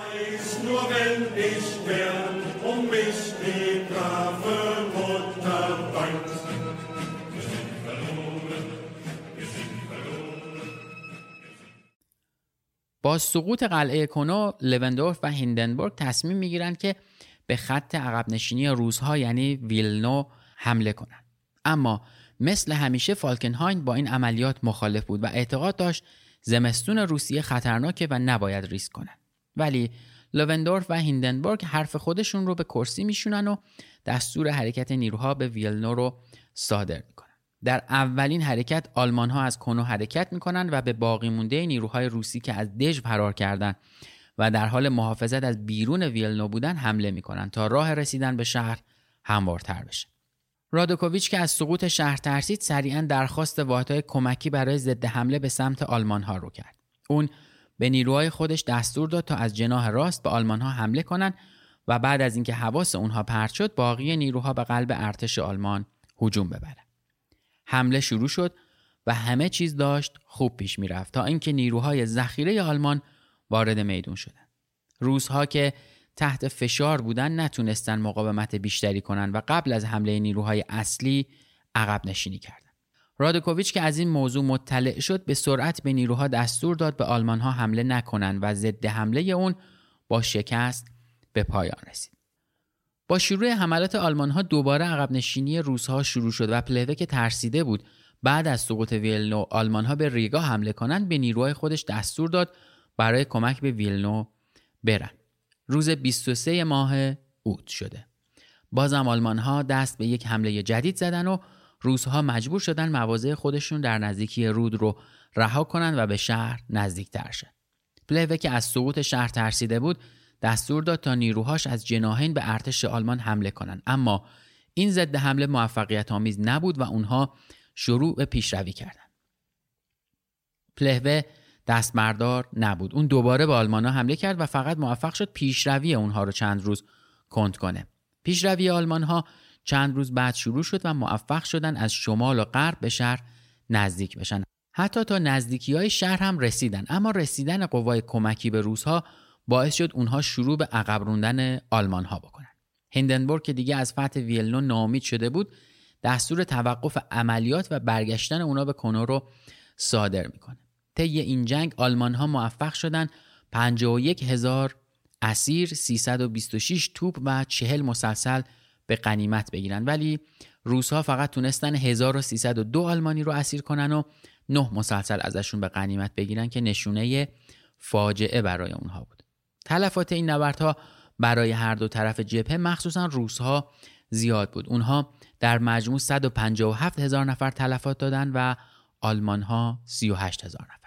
Speaker 1: با سقوط قلعه کنو، لوندورف و هیندنبورگ تصمیم میگیرن که به خط عقب نشینی روس‌ها یعنی ویلنو حمله کنند. اما مثل همیشه فالکنهاین با این عملیات مخالف بود و اعتقاد داشت زمستون روسیه خطرناکه و نباید ریسک کنند. ولی لوندورف و هیندنبورگ حرف خودشون رو به کرسی میشونن و دستور حرکت نیروها به ویلنو رو صادر میکنن. در اولین حرکت آلمان‌ها از کنو حرکت میکنن و به باقی مونده نیروهای روسی که از دژ فرار کردند و در حال محافظت از بیرون ویلنو بودن حمله میکنن تا راه رسیدن به شهر هموارتر بشه. رادوکوویچ که از سقوط شهر ترسید سریعا درخواست واحدهای کمکی برای ضد حمله به سمت آلمان‌ها رو کرد. اون به نیروهای خودش دستور داد تا از جناح راست به آلمان‌ها حمله کنن و بعد از اینکه حواس اونها پرت شد باقی نیروها به قلب ارتش آلمان هجوم ببرن. حمله شروع شد و همه چیز داشت خوب پیش میرفت تا اینکه نیروهای ذخیره آلمان وارد میدون شدند. روس‌ها که تحت فشار بودن نتونستن مقاومت بیشتری کنن و قبل از حمله نیروهای اصلی عقب نشینی کردند. رادکوویچ که از این موضوع مطلع شد به سرعت به نیروها دستور داد به آلمان‌ها حمله نکنن و ضد حمله اون با شکست به پایان رسید. با شروع حملات آلمان‌ها دوباره عقب نشینی روس‌ها شروع شد و پلوه که ترسیده بود بعد از سقوط ویلنو آلمان‌ها به ریگا حمله کنند به نیروهای خودش دستور داد برای کمک به ویلنو برن. روز بیست و سوم ماه اوت شده. بازم آلمان‌ها دست به یک حمله جدید زدن و روس‌ها مجبور شدن مواضع خودشون در نزدیکی رود رو رها کنن و به شهر نزدیک‌تر شن. پلوه که از سقوط شهر ترسیده بود دستور داد تا نیروهاش از جناحین به ارتش آلمان حمله کنن، اما این ضد حمله موفقیت آمیز نبود و اونها شروع به پیشروی کردند. پلوه دستمردار نبود. اون دوباره به آلمان‌ها حمله کرد و فقط موفق شد پیشروی اونها رو چند روز کند کنه. پیشروی آلمان‌ها چند روز بعد شروع شد و موفق شدن از شمال و غرب به شهر نزدیک بشن. حتی تا نزدیکی‌های شهر هم رسیدن، اما رسیدن قوای کمکی به روس‌ها باعث شد اونها شروع به عقب راندن آلمان‌ها بکنن. هیندنبورگ که دیگه از فتح ویلنو ناامید شده بود، دستور توقف عملیات و برگشتن اونا به کنو رو صادر میکنه. طی این جنگ آلمان‌ها موفق شدن پنجاه و یک هزار اسیر، سیصد و بیست و شش توپ و چهل مسلسل به غنیمت بگیرن، ولی روس‌ها فقط تونستن هزار و سیصد و دو آلمانی رو اسیر کنن و نه مسلسل ازشون به غنیمت بگیرن که نشونه فاجعه برای اونها بود. تلفات این نبردها برای هر دو طرف جبهه مخصوصا روس‌ها زیاد بود. اونها در مجموع صد و پنجاه و هفت هزار نفر تلفات دادن و آلمان‌ها سی و هشت هزار نفر.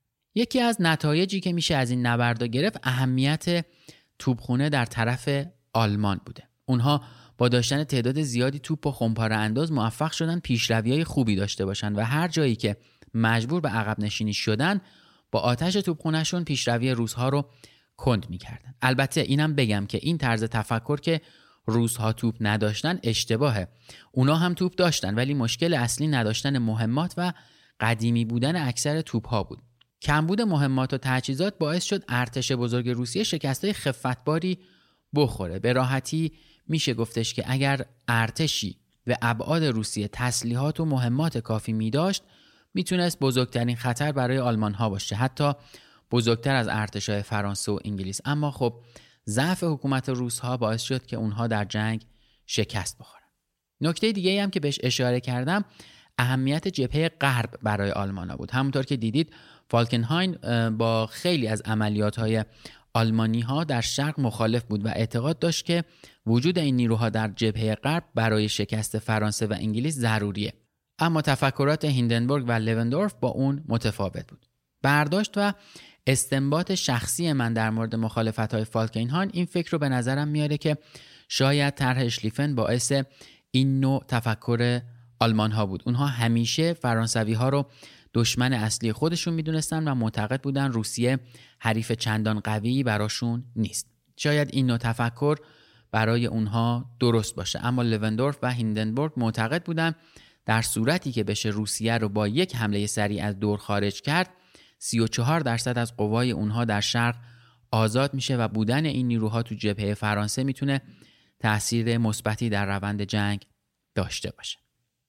Speaker 1: یکی از نتایجی که میشه از این نبردها گرفت اهمیت توپخونه در طرف آلمان بوده. اونها با داشتن تعداد زیادی توپ و خمپاره انداز موفق شدن پیشروی‌های خوبی داشته باشن و هر جایی که مجبور به عقب نشینی شدن با آتش توپخونه‌شون پیشروی روس‌ها رو کند می‌کردن. البته اینم بگم که این طرز تفکر که روس‌ها توپ نداشتن اشتباهه. اونا هم توپ داشتن ولی مشکل اصلی نداشتن مهمات و قدیمی بودن اکثر توپ‌ها بود. کمبود مهمات و تجهیزات باعث شد ارتش بزرگ روسیه شکست‌های خفتباری بخوره. به راحتی میشه گفتش که اگر ارتشی به ابعاد روسیه تسلیحات و مهمات کافی می‌داشت میتونست بزرگترین خطر برای آلمان‌ها باشه، حتی بزرگتر از ارتش‌های فرانسه و انگلیس. اما خب ضعف حکومت روس‌ها باعث شد که اونها در جنگ شکست بخورن. نکته دیگه‌ای هم که بهش اشاره کردم اهمیت جبهه غرب برای آلمان‌ها بود. همونطور که دیدید فالکنهاین با خیلی از عملیات‌های آلمانی‌ها در شرق مخالف بود و اعتقاد داشت که وجود این نیروها در جبهه غرب برای شکست فرانسه و انگلیس ضروریه. اما تفکرات هیندنبورگ و لوندورف با اون متفاوت بود. برداشت و استنباط شخصی من در مورد مخالفت‌های فالکنهاین این فکر رو به نظرم میاره که شاید طرح اشلیفن باعث این نوع تفکر آلمان‌ها بود. اونها همیشه فرانسوی‌ها رو دشمن اصلی خودشون میدونستن و معتقد بودن روسیه حریف چندان قوی براشون نیست. شاید این نوع تفکر برای اونها درست باشه، اما لوندورف و هیندنبورگ معتقد بودن در صورتی که بشه روسیه رو با یک حمله سریع از دور خارج کرد، سی و چهار درصد از قوای اونها در شرق آزاد میشه و بودن این نیروها تو جبهه فرانسه میتونه تأثیر مثبتی در روند جنگ داشته باشه.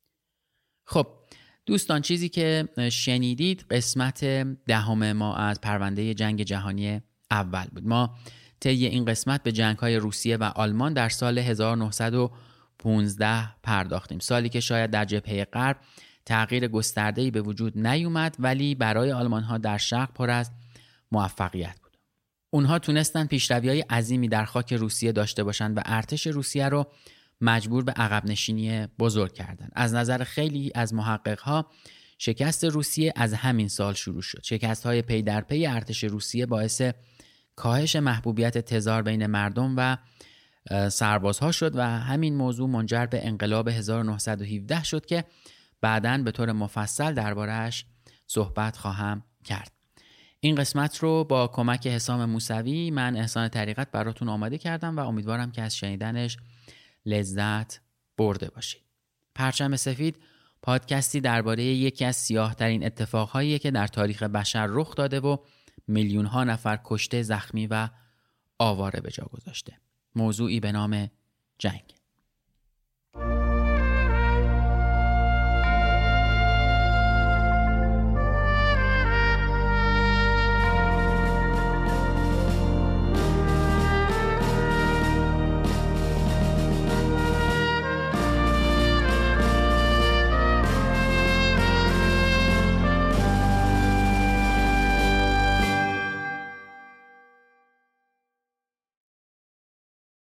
Speaker 1: خب دوستان، چیزی که شنیدید قسمت دهم ما از پرونده جنگ جهانی اول بود. ما طی این قسمت به جنگ‌های روسیه و آلمان در سال هزار و نهصد و پانزده پرداختیم. سالی که شاید در جبهه غرب تغییر گسترده‌ای به وجود نیومد ولی برای آلمان‌ها در شرق پر از موفقیت بود. اونها تونستن پیشروی‌های عظیمی در خاک روسیه داشته باشند و ارتش روسیه رو مجبور به عقب نشینی بزرگ کردن. از نظر خیلی از محقق‌ها شکست روسیه از همین سال شروع شد. شکست‌های پی در پی ارتش روسیه باعث کاهش محبوبیت تزار بین مردم و سربازها شد و همین موضوع منجر به انقلاب هزار و نهصد و هفده شد که بعداً به طور مفصل درباره‌اش صحبت خواهم کرد. این قسمت رو با کمک حسام موسوی من احسان طریقت براتون آماده کردم و امیدوارم که از شنیدنش لذت برده باشید. پرچم سفید پادکستی درباره یکی از سیاه‌ترین اتفاقهایی که در تاریخ بشر رخ داده و میلیون ها نفر کشته، زخمی و آواره به جا گذاشته. موضوعی به نام جنگ.